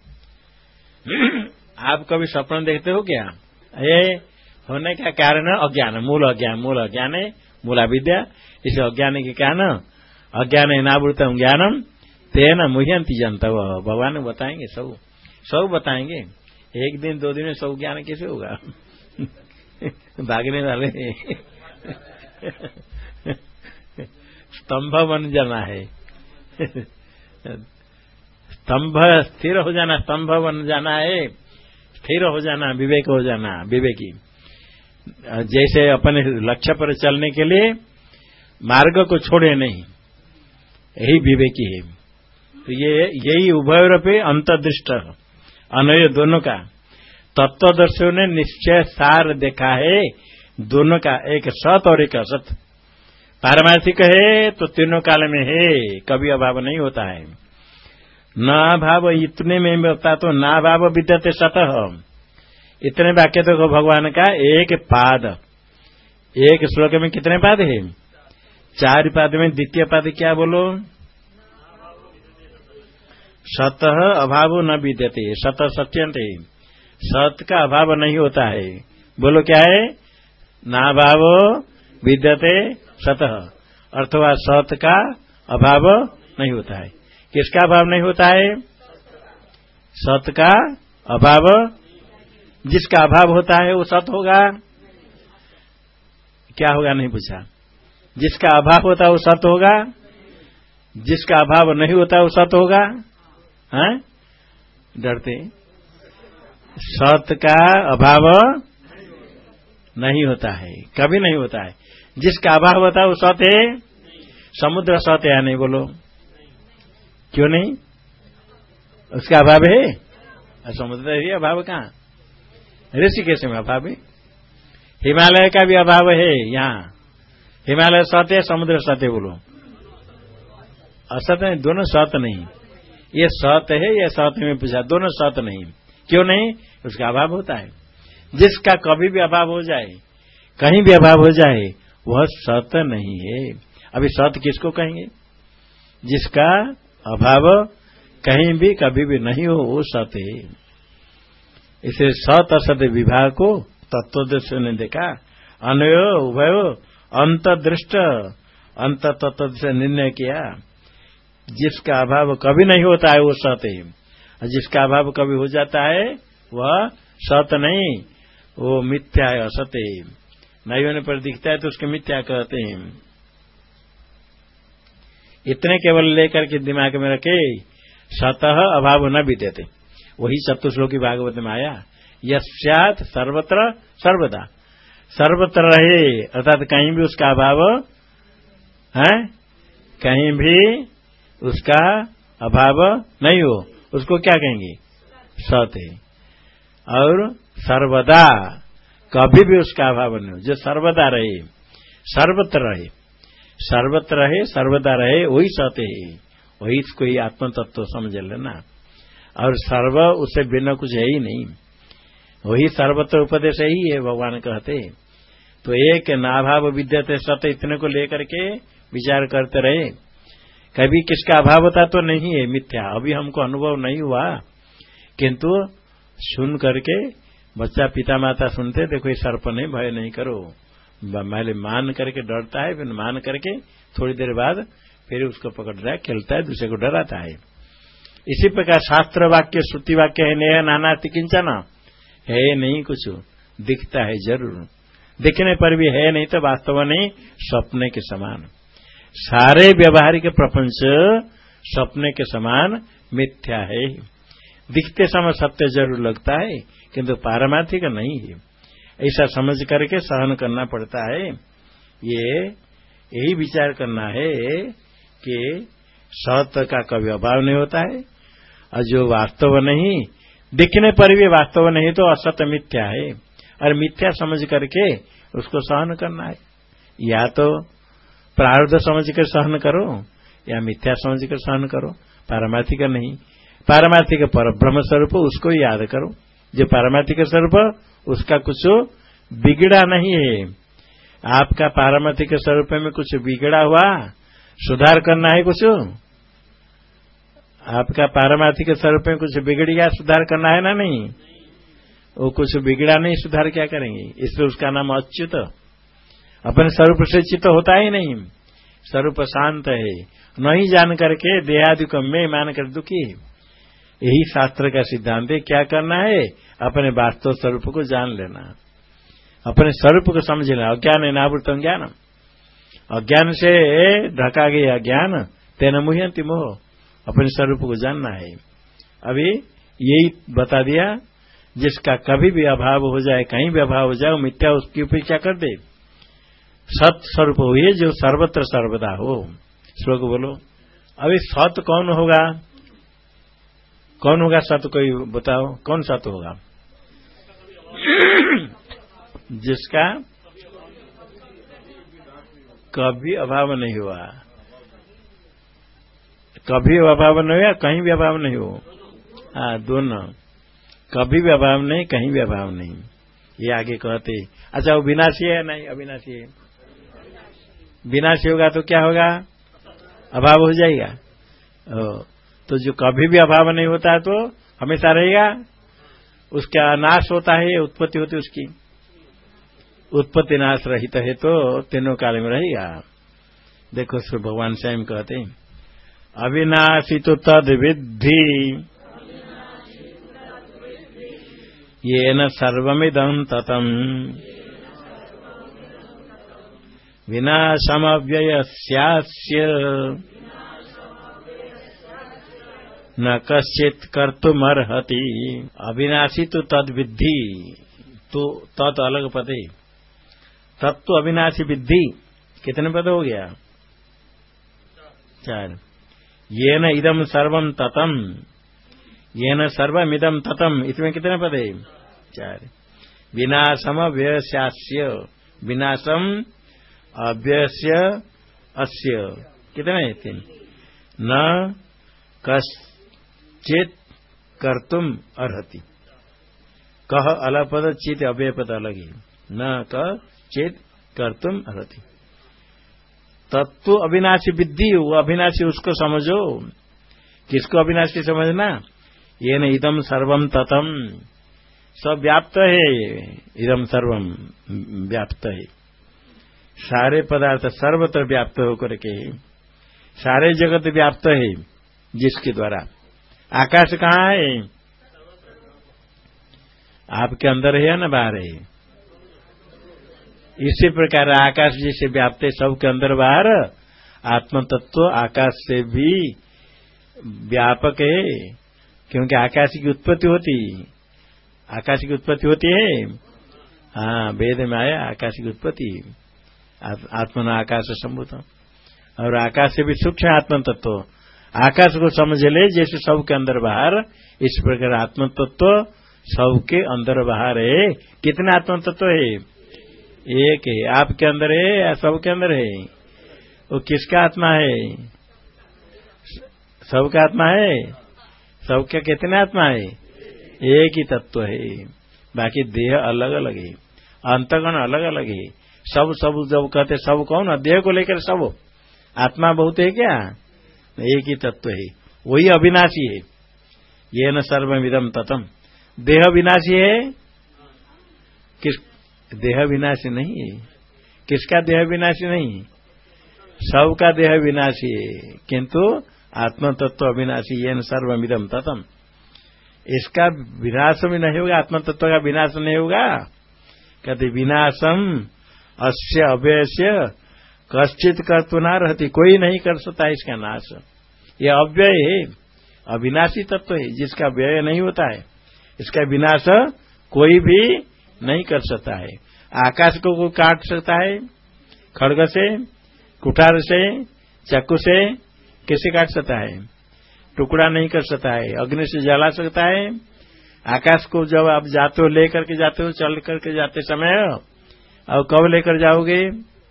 नहीं। आप कभी स्वप्न देखते हो क्या? ये होने का कारण अज्ञान, मूल अज्ञान है, मूला विद्या। इस अज्ञान के कारण, अज्ञान है नावृतम ज्ञानम तेन मुह्यंति जनता। भगवान बताएंगे, सब बताएंगे। एक दिन दो दिन में सब ज्ञान कैसे होगा? भागने वाले स्तंभ बन जाना है, स्तंभ स्थिर हो जाना, स्तंभ बन जाना है, स्थिर हो जाना, विवेक हो जाना, विवेकी। जैसे अपने लक्ष्य पर चलने के लिए मार्ग को छोड़े नहीं, यही विवेकी है। तो यही उभयरूपे अंतर्दृष्ट अन्वय दोनों का तत्वदर्शियों ने निश्चय सार देखा है, दोनों का, एक सत और एक असत। पारमार्थिक है तो तीनों काल में है, कभी अभाव नहीं होता है। न भाव इतने में होता तो ना भाव विद्यते सतः। इतने वाक्य तो भगवान का एक पाद, एक श्लोक में कितने पाद है? 4 पाद में द्वितीय पाद क्या बोलो? सतः अभाव न विद्यते, सत सत्यंत है, सत का अभाव नहीं होता है। बोलो क्या है? नाभाव विद्यते सतः, अर्थवा सत का अभाव नहीं होता है। किसका अभाव नहीं होता है? सत का अभाव। जिसका अभाव होता है वो सत होगा? क्या होगा? नहीं पूछा। जिसका अभाव होता है वो सत होगा, जिसका अभाव नहीं होता वो सत होगा? हैं? डरते? सत का अभाव नहीं होता है, कभी नहीं होता है। जिसका अभाव होता है वो सत है। समुद्र सत है या नहीं? बोलो क्यों नहीं? उसका अभाव है। समुद्र ही अभाव कहाँ? ऋषिकेश में अभाव है। हिमालय का भी अभाव है। यहाँ हिमालय सत है, समुद्र सत है। बोलो असत है, दोनों सत नहीं। ये सत है, ये सत में पूछा, दोनों सत नहीं। क्यों नहीं? उसका अभाव होता है। जिसका कभी भी अभाव हो जाए, कहीं भी अभाव हो जाए, वह सत नहीं है। अभी सत किसको कहेंगे? जिसका अभाव कहीं भी कभी भी नहीं हो वो सत है। इसे सत असत विभाग को तत्वदृष्टि ने देखा। अन्वयो उभयो अंतदृष्ट अंत तत्व से निर्णय किया। जिसका अभाव कभी नहीं होता है वो सत है, और जिसका अभाव कभी हो जाता है वह सत नहीं, वो मिथ्या है, असत है। नहीं होने पर दिखता है तो उसके मिथ्या कहते हैं। इतने केवल लेकर के दिमाग में रखे, सतः अभाव न विद्यते, वही चतुश्लोकी भागवत में आया। यस्यात् सर्वत्र सर्वदा, सर्वत्र रहे अर्थात कहीं भी उसका अभाव है, कहीं भी उसका अभाव नहीं हो, उसको क्या कहेंगे? सत है। और सर्वदा, कभी भी उसका अभाव नहीं हो, जो सर्वदा रहे, सर्वत्र रहे, सर्वत्र रहे, सर्वदा रहे, वही सत है। वही इसको ही आत्म तत्व समझ लेना। और सर्व उससे बिना कुछ है ही नहीं, वही सर्वत्र उपदेश ही है, भगवान कहते। तो एक नाभाव विद्यते सत, इतने को लेकर के विचार करते रहे। कभी किसका अभाव होता तो नहीं है, मिथ्या। अभी हमको अनुभव नहीं हुआ, किंतु सुन करके बच्चा पिता माता सुनते, देखो ये सर्प नहीं, भय नहीं करो। पहले मान करके डरता है, फिर मान करके थोड़ी देर बाद फिर उसको पकड़ रहा है, खेलता है, दूसरे को डराता है। इसी प्रकार शास्त्र वाक्य श्रुति वाक्य है नेह नानास्ति किंचन, है नहीं कुछ, दिखता है जरूर, दिखने पर भी है नहीं तो वास्तव नहीं, सपने के समान। सारे व्यवहारिक प्रपंच सपने के समान मिथ्या है। दिखते समय सत्य जरूर लगता है, किंतु पारमार्थिक नहीं है। ऐसा समझ करके सहन करना पड़ता है। यही विचार करना है कि सत्य का कभी अभाव नहीं होता है, और जो वास्तव नहीं, दिखने पर भी वास्तव नहीं तो असत्य मिथ्या है। और मिथ्या समझ करके उसको सहन करना है। या तो प्रारब्ध समझ कर सहन करो, या मिथ्या समझ कर सहन करो, पारमार्थिक नहीं। पारमार्थिक पर ब्रह्म स्वरूप उसको याद करो। जो पारमार्थिक स्वरूप उसका कुछ बिगड़ा नहीं है। आपका पारमार्थिक स्वरूप में कुछ बिगड़ा हुआ, सुधार करना है कुछ, आपका पारमार्थिक स्वरूप में कुछ बिगड़ गया, सुधार करना है ना? नहीं, वो कुछ बिगड़ा नहीं, सुधार क्या करेंगे? इसलिए उसका नाम अच्युत। अपने स्वरूप से चित्त होता ही नहीं, स्वरूप शांत है। नहीं जान करके देहादि को मैं मान कर दुखी है। यही शास्त्र का सिद्धांत है। क्या करना है? अपने वास्तव स्वरूप को जान लेना, अपने स्वरूप को समझ लेना। अज्ञान है नावृतम ज्ञान, अज्ञान से ढका गया ज्ञान तेन मुह्यंति मोह, अपने स्वरूप को जानना है। अभी यही बता दिया, जिसका कभी भी अभाव हो जाए, कहीं भी अभाव हो जाए, वो मिथ्या, उसकी उपेक्षा कर दे। सत स्वरूप हो ये जो सर्वत्र सर्वदा हो। श्लोक बोलो। अभी सत कौन होगा? कौन होगा सत? कोई बताओ, कौन सत होगा? जिसका कभी अभाव नहीं हुआ, कभी अभाव नहीं हुआ, कहीं भी अभाव नहीं हो। हाँ, दोनों, कभी भी अभाव नहीं, कहीं भी अभाव नहीं। ये आगे कहते। अच्छा, वो विनाशी है? नहीं, अविनाशी है। विनाशी होगा तो क्या होगा? अभाव हो जाएगा। तो जो कभी भी अभाव नहीं होता है तो हमेशा रहेगा, उसका नाश होता है, उत्पत्ति होती है उसकी। उत्पत्ति नाश रहित है तो तीनों काल में रहेगा। देखो उसको भगवान स्वयं कहते हैं अविनाशी तो तद विद्धि येन सर्वमिदं ततम् विनाशमव्ययस्यास्य न कश्चित् कर्तुमर्हति। अविनाशी तो तद विद्धि, तो तत् अलग पद है, तत्व अविनाशी विद्धि कितने पद हो गया? 4। येन इदं सर्वं ततम्, येन सर्वमिदं ततम्, इसमें कितने पद है? 4। विनाशम अव्ययस्यास्य, विनाशम अव्ययस्य अस्य कितने? 3। न कश्चित् कर्तुम अर्हति, कह अलग पद, चित अव्यय पद अलग है। न कश्चित् कर्तुम अर्हति। तत्व अविनाशी विद्धि, वो अविनाशी उसको समझो। किसको अविनाशी समझना? ये न इदम सर्वम ततम, सब व्याप्त है, इदम सर्वम व्याप्त है, सारे पदार्थ सर्वत्र व्याप्त होकर के सारे जगत व्याप्त है जिसके द्वारा। आकाश कहाँ है? आपके अंदर है या न बाहर है? इसी प्रकार आकाश जैसे व्याप्त है सबके अंदर बाहर, आत्म तत्व आकाश से भी व्यापक है, क्योंकि आकाश की उत्पत्ति होती, आकाश की उत्पत्ति होती है। हाँ, वेद में आया आकाश की उत्पत्ति, आत्मना आकाश संभूत, और आकाश से भी सूक्ष्म आत्म तत्व। आकाश को समझ ले जैसे सबके अंदर बाहर, इस प्रकार आत्म तत्व सबके अंदर बाहर है। कितने आत्म तत्व है? एक है। आपके अंदर है या सबके अंदर है? वो किसका आत्मा है? सबका आत्मा है। सबके कितने आत्मा है? एक ही तत्व है, बाकी देह अलग अलग है, अंतःकरण अलग अलग है। सब जब कहते सब कौन? देह को लेकर सब, आत्मा बहुत है क्या? एक ही तत्व है, वही अविनाशी है। ये न सर्वमिदं ततम्। देह विनाशी है? किस देह विनाशी नहीं है। किसका देह विनाशी नहीं? सबका देह विनाशी है, किंतु आत्म तत्व अविनाशी। ये न सर्वमिदं ततम्, इसका विनाश भी नहीं होगा, आत्म तत्व का विनाश नहीं होगा। कहते विनाशम अस्य अव्ययस्य कश्चित कर्तु न रहती, कोई नहीं कर सकता इसका नाश। यह अव्यय है, अविनाशी तत्व है जिसका व्यय नहीं होता है, इसका विनाश कोई भी नहीं कर सकता है। आकाश को कोई काट सकता है? खड्ग से, कुठार से, चाकू से कैसे काट सकता है? टुकड़ा नहीं कर सकता है। अग्नि से जला सकता है? आकाश को जब आप जाते हो, लेकर के जाते हो, चल करके जाते समय, और कब लेकर जाओगे?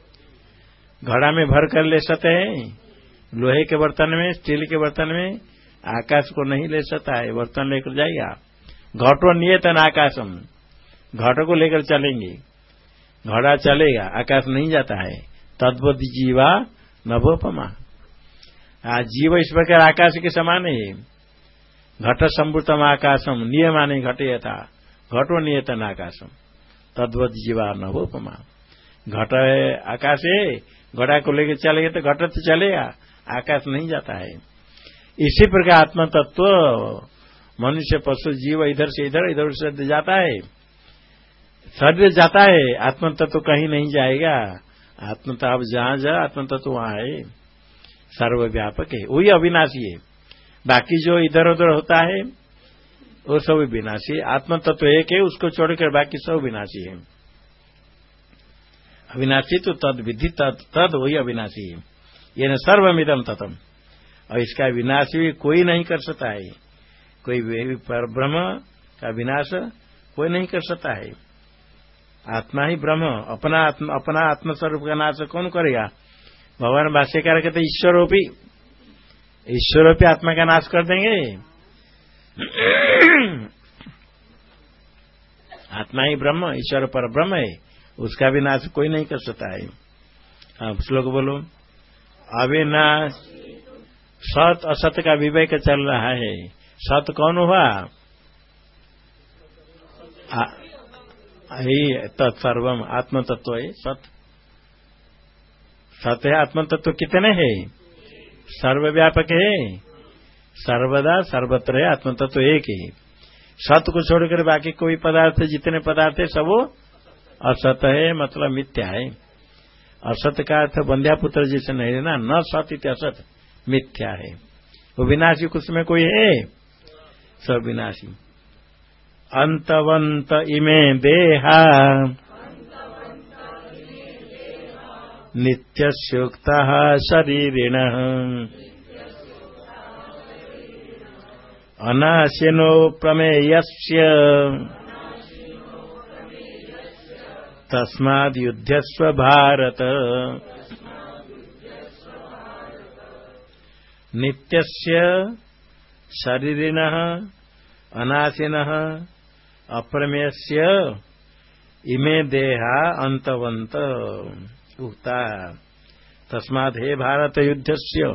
घड़ा में भर कर ले सकते हैं, लोहे के बर्तन में, स्टील के बर्तन में। आकाश को नहीं ले सकता है, बर्तन लेकर जाएगा। घटो नियतन आकाशम, घट को लेकर चलेंगे, घड़ा चलेगा, आकाश नहीं जाता है। तद्वत जीवा नभोपमा, जीव इस प्रकार आकाश के समान है। घट संभूतम आकाशम नियमाने घटे यथा, घटो नियतन आकाशम तद्वत जीवा नभोपमा। घट है, आकाश है, घड़ा को लेकर चलेगा तो घट तो चलेगा, आकाश नहीं जाता है। इसी प्रकार आत्म तत्व मनुष्य पशु जीव इधर से इधर, इधर से जाता है, शरीर जाता है, आत्म तत्व कहीं नहीं जाएगा। आत्म तत्व आप जहां जा, आत्म तत्व वहां है, सर्वव्यापक है, वही अविनाशी है। बाकी जो इधर उधर होता है वो सब विनाशी है। आत्म तत्व एक है, उसको छोड़कर बाकी सब विनाशी है। अविनाशी तो तद विधि, तद वही अविनाशी है। ये न सर्वमिदं ततम्, और इसका विनाश भी कोई नहीं कर सकता है। कोई ब्रह्म का विनाश कोई नहीं कर सकता है। आत्मा ही ब्रह्म, अपना आत्मस्वरूप का नाश कौन करेगा? भगवान भाष्यकार कहते ईश्वरोपी, ईश्वरोपी आत्मा का नाश कर देंगे। आत्मा ही ब्रह्म, ईश्वर पर ब्रह्म है, उसका भी नाश कोई नहीं कर सकता है। अब श्लोक बोलो। अविनाश, सत असत का विवेक चल रहा है। सत कौन हुआ? ही तत्सर्वम आत्म तत्व है। सत सत है। आत्म तत्व कितने है? सर्वव्यापक है, सर्वदा सर्वत्र है। आत्म तत्व एक है। सत को छोड़कर बाकी कोई पदार्थ, जितने पदार्थ है सब असत है, मतलब मिथ्या है। असत का अर्थ बंध्या पुत्र जैसे नहीं है ना, न सत इत असत, मिथ्या है। वो विनाशी कुछ में कोई है? सब विनाशी। अंतवंत इमे देहा नित्यस्योक्तः शरीरिणः अनाशिनो प्रमेयस्य तस्माद् युध्यस्व भारत। नित्यस्य शरीरिणः अनाशिनः अप्रमेयस्य इमे देहा अंतवंत उक्ता। तस्माद् हे भारत युद्धस्य,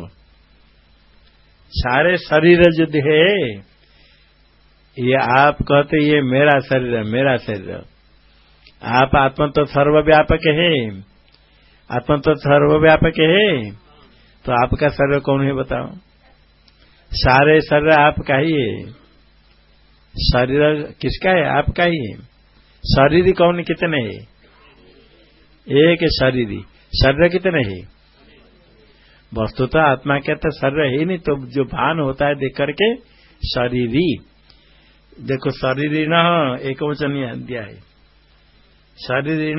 सारे शरीर युद्ध है। ये आप कहते ये मेरा शरीर, मेरा शरीर। आप आत्मा तो सर्वव्यापक है, आत्मा तो सर्वव्यापक है, तो आपका शरीर कौन है बताओ? सारे शरीर आपका ही है। शरीर किसका है? आपका ही है। शरीर कौन कितने है? एक शरीर। शरीर कितने है? वस्तुतः आत्मा के तो शरीर है ही नहीं, तो जो भान होता है देख करके शरीरी। देखो शरीरी न एक वचन दिया है। शरीरी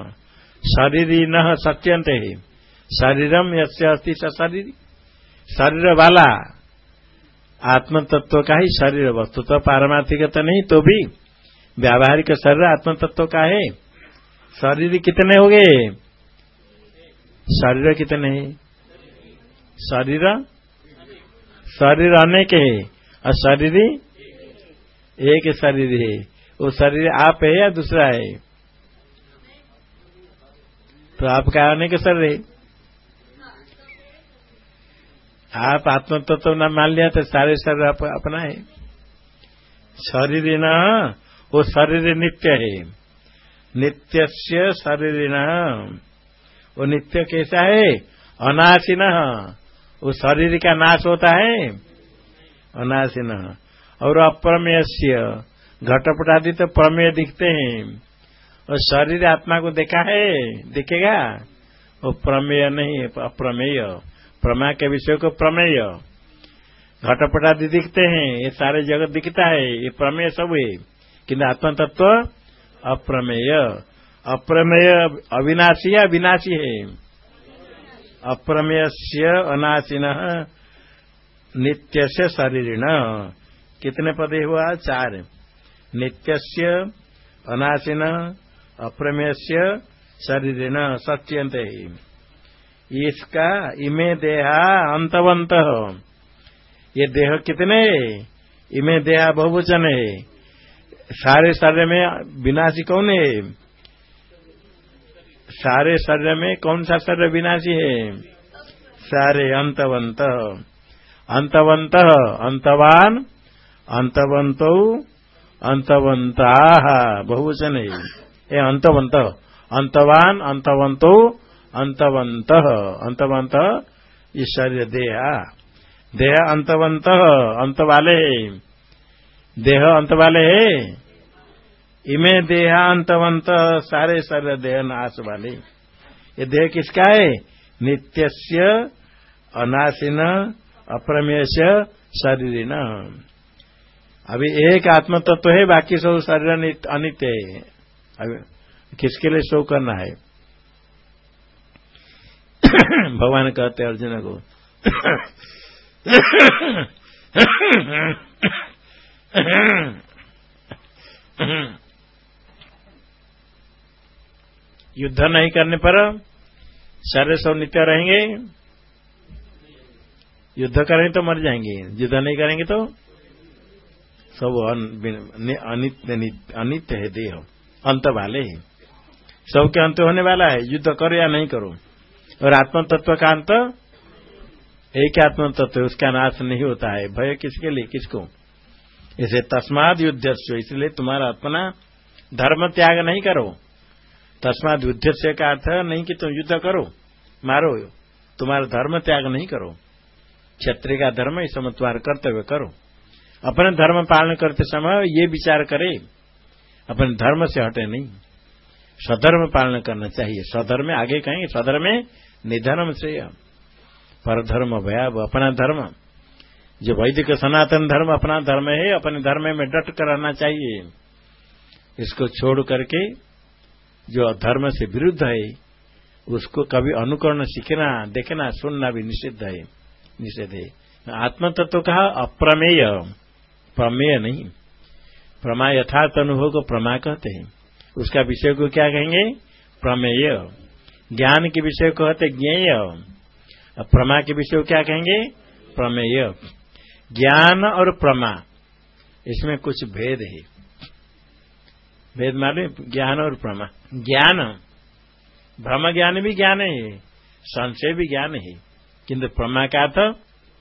न सत्यंत है। शरीरम यस्य अस्ति स शरीर। शरीर वाला आत्म तत्व का ही शरीर। वस्तु तो पारमार्थिक तो नहीं, तो भी व्यावहारिक शरीर आत्म तत्व का है। शरीर कितने हो गए? शरीर कितने हैं? शरीर अनेक है और शरीर एक शरीर है। वो शरीर आप है या दूसरा है? तो आपका अनेक शरीर है। आप आत्म तत्व न मान लिया तो सारे शरीर अपना है। शरीर न, वो शरीर नित्य है। नित्यस्य शरीर न, वो नित्य कैसा है? अनाशिन। वो शरीर का नाश होता है, अनाशिन। और अप्रमेयस्य, घटपट आदि तो प्रमेय दिखते हैं, और शरीर आत्मा को देखा है, दिखेगा? वो प्रमेय नहीं है, अप्रमेय। प्रमा के विषय को प्रमेय। घटपट आदि दिखते हैं, ये सारे जगत दिखता है, ये प्रमेय सब है। किंतु आत्म तत्व अप्रमेय। अप्रमेय अविनाशी या विनाशी है? अप्रमेयस्य अनाशिनः नित्यस्य शरीरिणः। कितने पदे हुआ? 4। नित्यस्य अनाशिनः अप्रमेयस्य शरीरिणः सत्यंत है। इसका इमे देहा अंतवंत। ये देह कितने? इमे देहा बहुवचन है। सारे शरीर में विनाशी कौन है? सारे शरीर में कौन सा शरीर विनाशी है? सारे अंतवंत। अंतवंत अंतवान अंतवंतो अंतवंताः बहुवचन है। ये अंतवंत, अंतवान अंतवंतो अंतवंत। अंतवंत ये शरीर देहा। देह अंतवंत, अंत वाले। देह अंत वाले है। इमे देहा अंतवंत, सारे शरीर देह नाश वाले। ये देह किसका है? नित्यस्य अनाशिन अप्रमेयस्य शरीरिण। अभी एक आत्म तत्व है, बाकी सब शरीर अनित्य है। अभी किसके लिए शोक करना है? भगवान कहते अर्जुन को युद्ध नहीं करने पर शरीर सब नित्य रहेंगे। युद्ध करेंगे तो मर जाएंगे, युद्ध नहीं करेंगे तो सब अनित्य है। देह अंत वाले है, सबके अंत होने वाला है, युद्ध करो या नहीं करो। और आत्म तत्व का अंत एक आत्म तत्व, उसका नाश नहीं होता है। भय किसके लिए? किसको? इसे तस्माद युद्धस्व, इसलिए तुम्हारा अपना धर्म त्याग नहीं करो। तस्माद युद्ध से का अर्थ नहीं कि तुम युद्ध करो मारो, तुम्हारा धर्म त्याग नहीं करो। क्षत्रिय का धर्म इस समय तुम्हारा कर्तव्य करो। अपने धर्म पालन करते समय ये विचार करे अपने धर्म से हटे नहीं, सधर्म पालन करना चाहिए। सधर्म आगे कहेंगे, सधर्म निधर्म से परधर्म भयाव। अपना धर्म जो वैदिक सनातन धर्म अपना धर्म है, अपने धर्म में डट कर रहना चाहिए। इसको छोड़ करके जो धर्म से विरुद्ध है उसको कभी अनुकरण सीखना देखना सुनना भी निषिद्ध है, निषेध है। आत्म तत्व कहा अप्रमेय, प्रमेय नहीं। प्रमा यथार्थ अनुभव को प्रमा कहते हैं, उसका विषय को क्या कहेंगे? प्रमेय। ज्ञान के विषय को कहते ज्ञेय, प्रमा के विषय को क्या कहेंगे? प्रमेय। ज्ञान और प्रमा इसमें कुछ भेद है। भेद मालूम? ज्ञान और प्रमा। ज्ञान ब्रह्म ज्ञान भी ज्ञान है, संशय भी ज्ञान है, किंतु प्रमा का अर्थ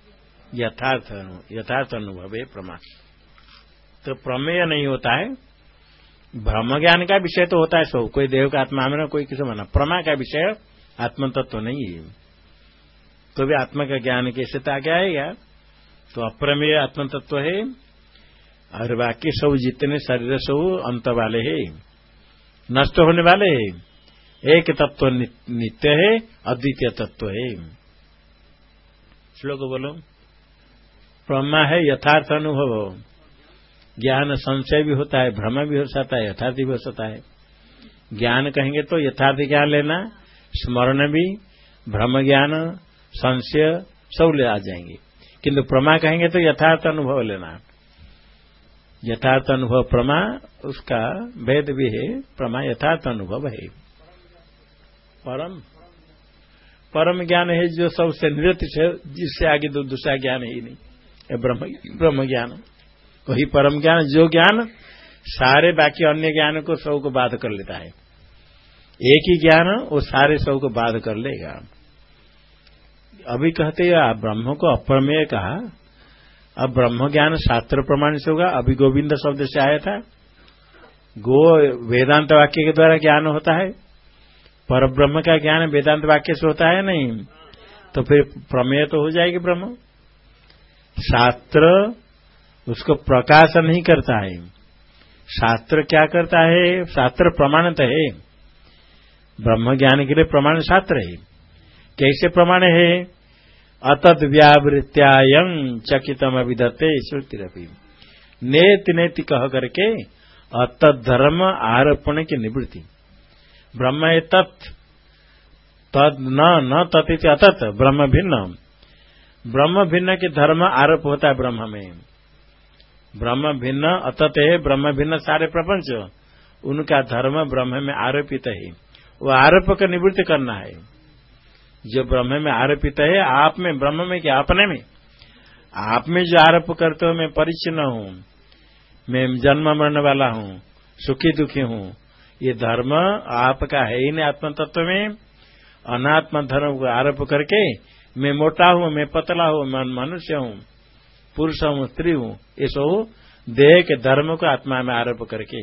यथार्थ अनुभव है प्रमा। तो प्रमेय नहीं होता है। ब्रह्म ज्ञान का विषय तो होता है सब, कोई देव का आत्मा में कोई किसी माना। प्रमा का विषय आत्म तत्व नहीं है, तो भी आत्मा का ज्ञान कैसे ताकि आएगा? तो अप्रमेय आत्म तत्व है और बाकी सब जितने शरीर सब अंत वाले है, नष्ट होने वाले है। एक तत्व नित्य है, अद्वितीय तत्व है। श्लोक बोलो। प्रमा है यथार्थ अनुभव। ज्ञान संशय भी होता है, भ्रम भी हो सकता है, यथार्थ भी हो सकता है। ज्ञान कहेंगे तो यथार्थ ज्ञान लेना, स्मरण भी, भ्रम ज्ञान, संशय सब ले आ जाएंगे। किंतु प्रमा कहेंगे तो यथार्थ अनुभव लेना। यथार्थ अनुभव प्रमा, उसका भेद भी है। प्रमा यथार्थ अनुभव है। परम ज्ञान है जो सबसे निरत है, जिससे आगे दूसरा ज्ञान है ही नहीं। ब्रह्म ज्ञान वही परम ज्ञान, जो ज्ञान सारे बाकी अन्य ज्ञान को सब को बाध कर लेता है। एक ही ज्ञान वो सारे सब को बाध कर लेगा। अभी कहते हैं ब्रह्म को अप्रमेय कहा, अब ब्रह्म ज्ञान शास्त्र प्रमाण से होगा। अभी गोविंद शब्द से आया था। गो वेदांत वाक्य के द्वारा ज्ञान होता है, पर ब्रह्म का ज्ञान वेदांत वाक्य से होता है नहीं, तो फिर प्रमेय तो हो जाएगी ब्रह्म। शास्त्र उसको प्रकाश नहीं करता है। शास्त्र क्या करता है? शास्त्र प्रमाणित है। ब्रह्म ज्ञान के लिए प्रमाण शास्त्र है। कैसे प्रमाण है? अतद व्यावृत्यायं चकितम अभिधत्ते श्रुतिरपि। नेति नेति कह करके अतद धर्म आरोपण की निवृत्ति। ब्रह्म है तत्, तद न तत् अतत। ब्रह्म भिन्न, ब्रह्म भिन्न के धर्म आरोप होता है ब्रह्म में। ब्रह्म भिन्न अतत है, ब्रह्म भिन्न सारे प्रपंच, उनका धर्म ब्रह्म में आरोपित है। वो आरोप का निवृत्ति करना है। जो ब्रह्म में आरोपित है, आप में, ब्रह्म में क्या अपने में, आप में जो आरोप करते हो मैं परिच्छिन्न हूं, मैं जन्म मरने वाला हूं, सुखी दुखी हूं, ये धर्म आपका है ही नहीं। आत्म तत्व में अनात्म धर्म को आरोप करके मैं मोटा हूं, मैं पतला हूं, मैं मनुष्य हूं, पुरुष हूं, स्त्री हूं, ये सब देह के धर्म को आत्मा में आरोप करके।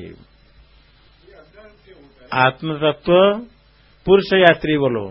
आत्म तत्व पुरुष या स्त्री बोलो?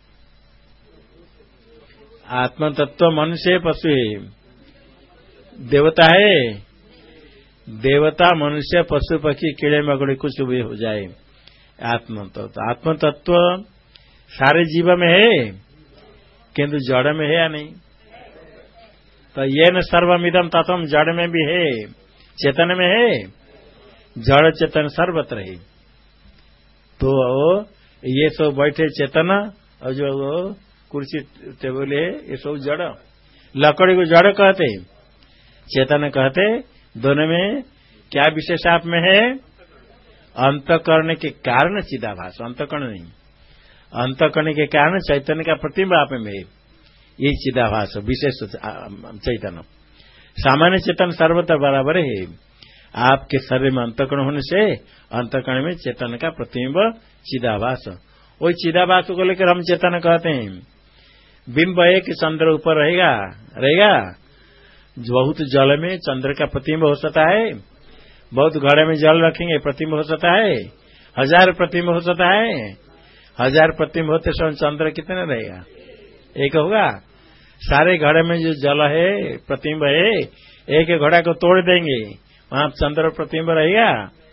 आत्म तत्व मनुष्य पशु है, देवता है। देवता मनुष्य पशु पक्षी कीड़े मकोड़े कुछ भी हो जाए, आत्म तत्व सारे जीव में है, किंतु जड़ में है या नहीं? तो ये न सर्वमिदम तत्वम, जड़ में भी है, चेतन में है। जड़ चेतन सर्वत्र है। तो ये सब बैठे चेतन और जो कुर्सी टेबल है ये सब जड़। लकड़ी को जड़ कहते, चेतन कहते। दोनों में क्या विशेष आप में है? अंतःकरण के कारण चिदाभास, अंतःकरण नहीं, अंतःकरण के कारण चैतन्य का प्रतिबिंब आप में है, ये चिदाभास विशेष चैतन्य। सामान्य चेतन सर्वत्र बराबर है। आपके शरीर में अंतःकरण होने से अंतःकरण में चेतन का प्रतिबिंब चिदाभास, वही चिदाभास को लेकर हम चेतन कहते हैं। बिंब है कि चंद्र ऊपर रहेगा, बहुत जल में चंद्र का प्रतिबिंब हो सकता है, बहुत घड़े में जल रखेंगे, प्रतिबिंब हो सकता है? 1000 प्रतिबिंब हो सकता है? 1000 प्रतिबिंब होते समय चंद्र कितने रहेगा? एक होगा। सारे घड़े में जो जल है, प्रतिबिंब है, एक घड़ा को तोड़ देंगे, वहां चंद्र प्रतिबिंब रहेगा?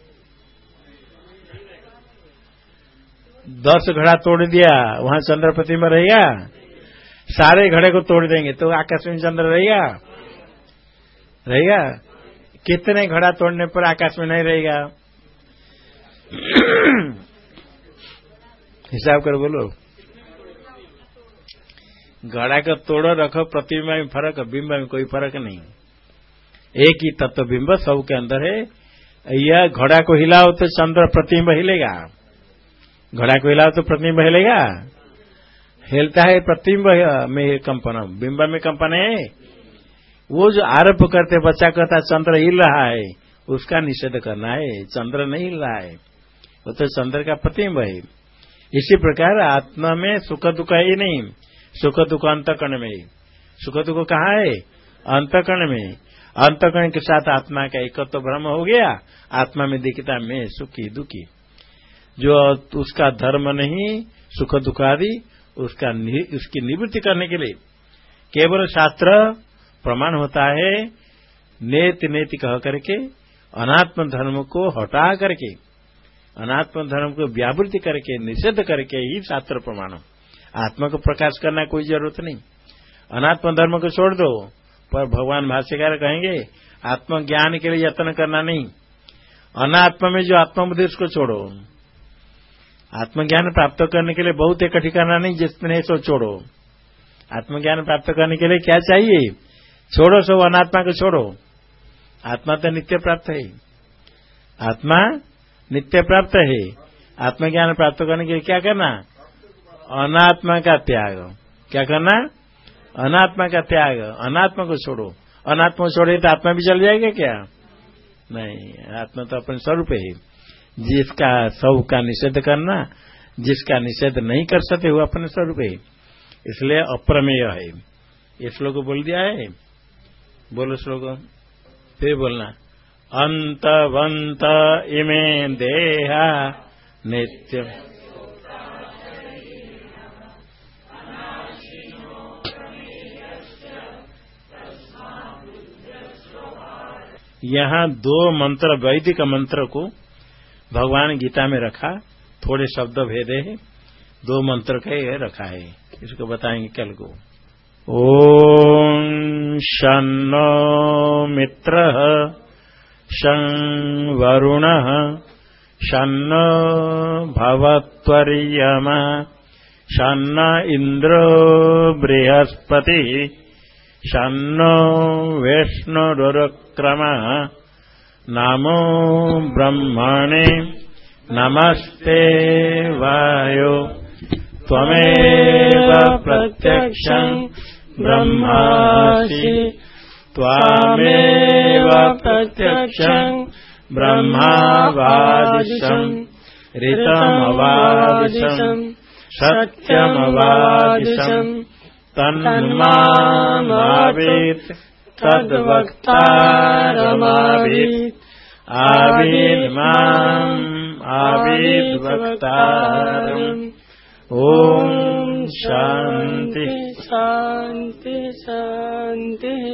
10 घड़ा तोड़ दिया, वहां चंद्र प्रतिबिंब रहेगा? सारे घड़े को तोड़ देंगे तो आकाश में चंद्र रहेगा? रहेगा? कितने घड़ा तोड़ने पर आकाश में नहीं रहेगा? हिसाब कर बोलो। घड़ा को तोड़ो रखो, प्रतिबिंब में फर्क, बिंब में कोई फर्क नहीं। एक ही तत्व बिंब सब के अंदर है। यह घड़ा को हिलाओ तो चंद्र प्रतिबिंब हिलेगा, घड़ा को हिलाओ तो प्रतिबिंब हिलेगा? हिलता है प्रतिबिंब में कंपन, बिंब में कंपन है। वो जो आरोप करते बच्चा कहता चंद्र हिल रहा है, उसका निषेध करना है। चंद्र नहीं हिल रहा है, वो तो चंद्र का प्रतिबिंब है। इसी प्रकार आत्मा में सुख दुख है ही नहीं। सुख दुख अंतःकरण में, सुख दुख कहाँ है? अंतःकरण में। अंतःकरण के साथ आत्मा का एक तो भ्रम हो गया, आत्मा में दिखता मैं सुखी दुखी। जो उसका धर्म नहीं सुख दुख आदि, उसकी निवृत्ति करने के लिए केवल शास्त्र प्रमाण होता है। नेति नेति कह करके अनात्म धर्म को हटा करके, अनात्म धर्म को व्यावृत्ति करके निषेध करके ही शास्त्र प्रमाण। आत्मा को प्रकाश करना कोई जरूरत नहीं, अनात्म धर्म को छोड़ दो। पर भगवान भाष्यकार कहेंगे आत्मज्ञान के लिए यत्न करना नहीं, अनात्मा में जो आत्मबुद्धि उसको छोड़ो। आत्मज्ञान प्राप्त करने के लिए बहुत एक ठिकाना नहीं, जिसमें सो छोड़ो। आत्मज्ञान प्राप्त करने के लिए क्या चाहिए? छोड़ो सो, अनात्मा को छोड़ो। आत्मा तो नित्य प्राप्त है, आत्मा नित्य प्राप्त है। आत्मज्ञान प्राप्त करने के लिए क्या करना? अनात्मा का त्याग। क्या करना? अनात्मा का त्याग। अनात्मा को छोड़ो। अनात्मा को छोड़े तो आत्मा भी चल जाएगा क्या? नहीं, आत्मा तो अपने स्वरूप है। जिसका सब का निषेध करना, जिसका निषेध नहीं कर सकते वो अपने स्वरूप है, इसलिए अप्रमेय है। ये श्लोक बोल दिया है, बोलो श्लोक फिर बोलना। अंतवंत इमे देहा नित्य। यहाँ 2 मंत्र, वैदिक मंत्र को भगवान गीता में रखा, थोड़े शब्द भेदे हैं, 2 मंत्र के रखा है, इसको बताएंगे कल को। ओम शन्नो मित्रः शं वरुणः शन्नो भवत्वर्यमा शन्न इन्द्रो बृहस्पतिः शन्नो विष्णुरुक्रमः नमो ब्रह्मणे नमस्ते वायो त्वमेव प्रत्यक्षं ब्रह्मासि त्वामेव प्रत्यक्षं ब्रह्मावादिशं ऋतमवादिशं सत्यमवादिशं तन्मामावीत् तद्वक्तारमावीत् आवीर्माम् आवीद्वक्तारम्। ओम शांति शांति शांति।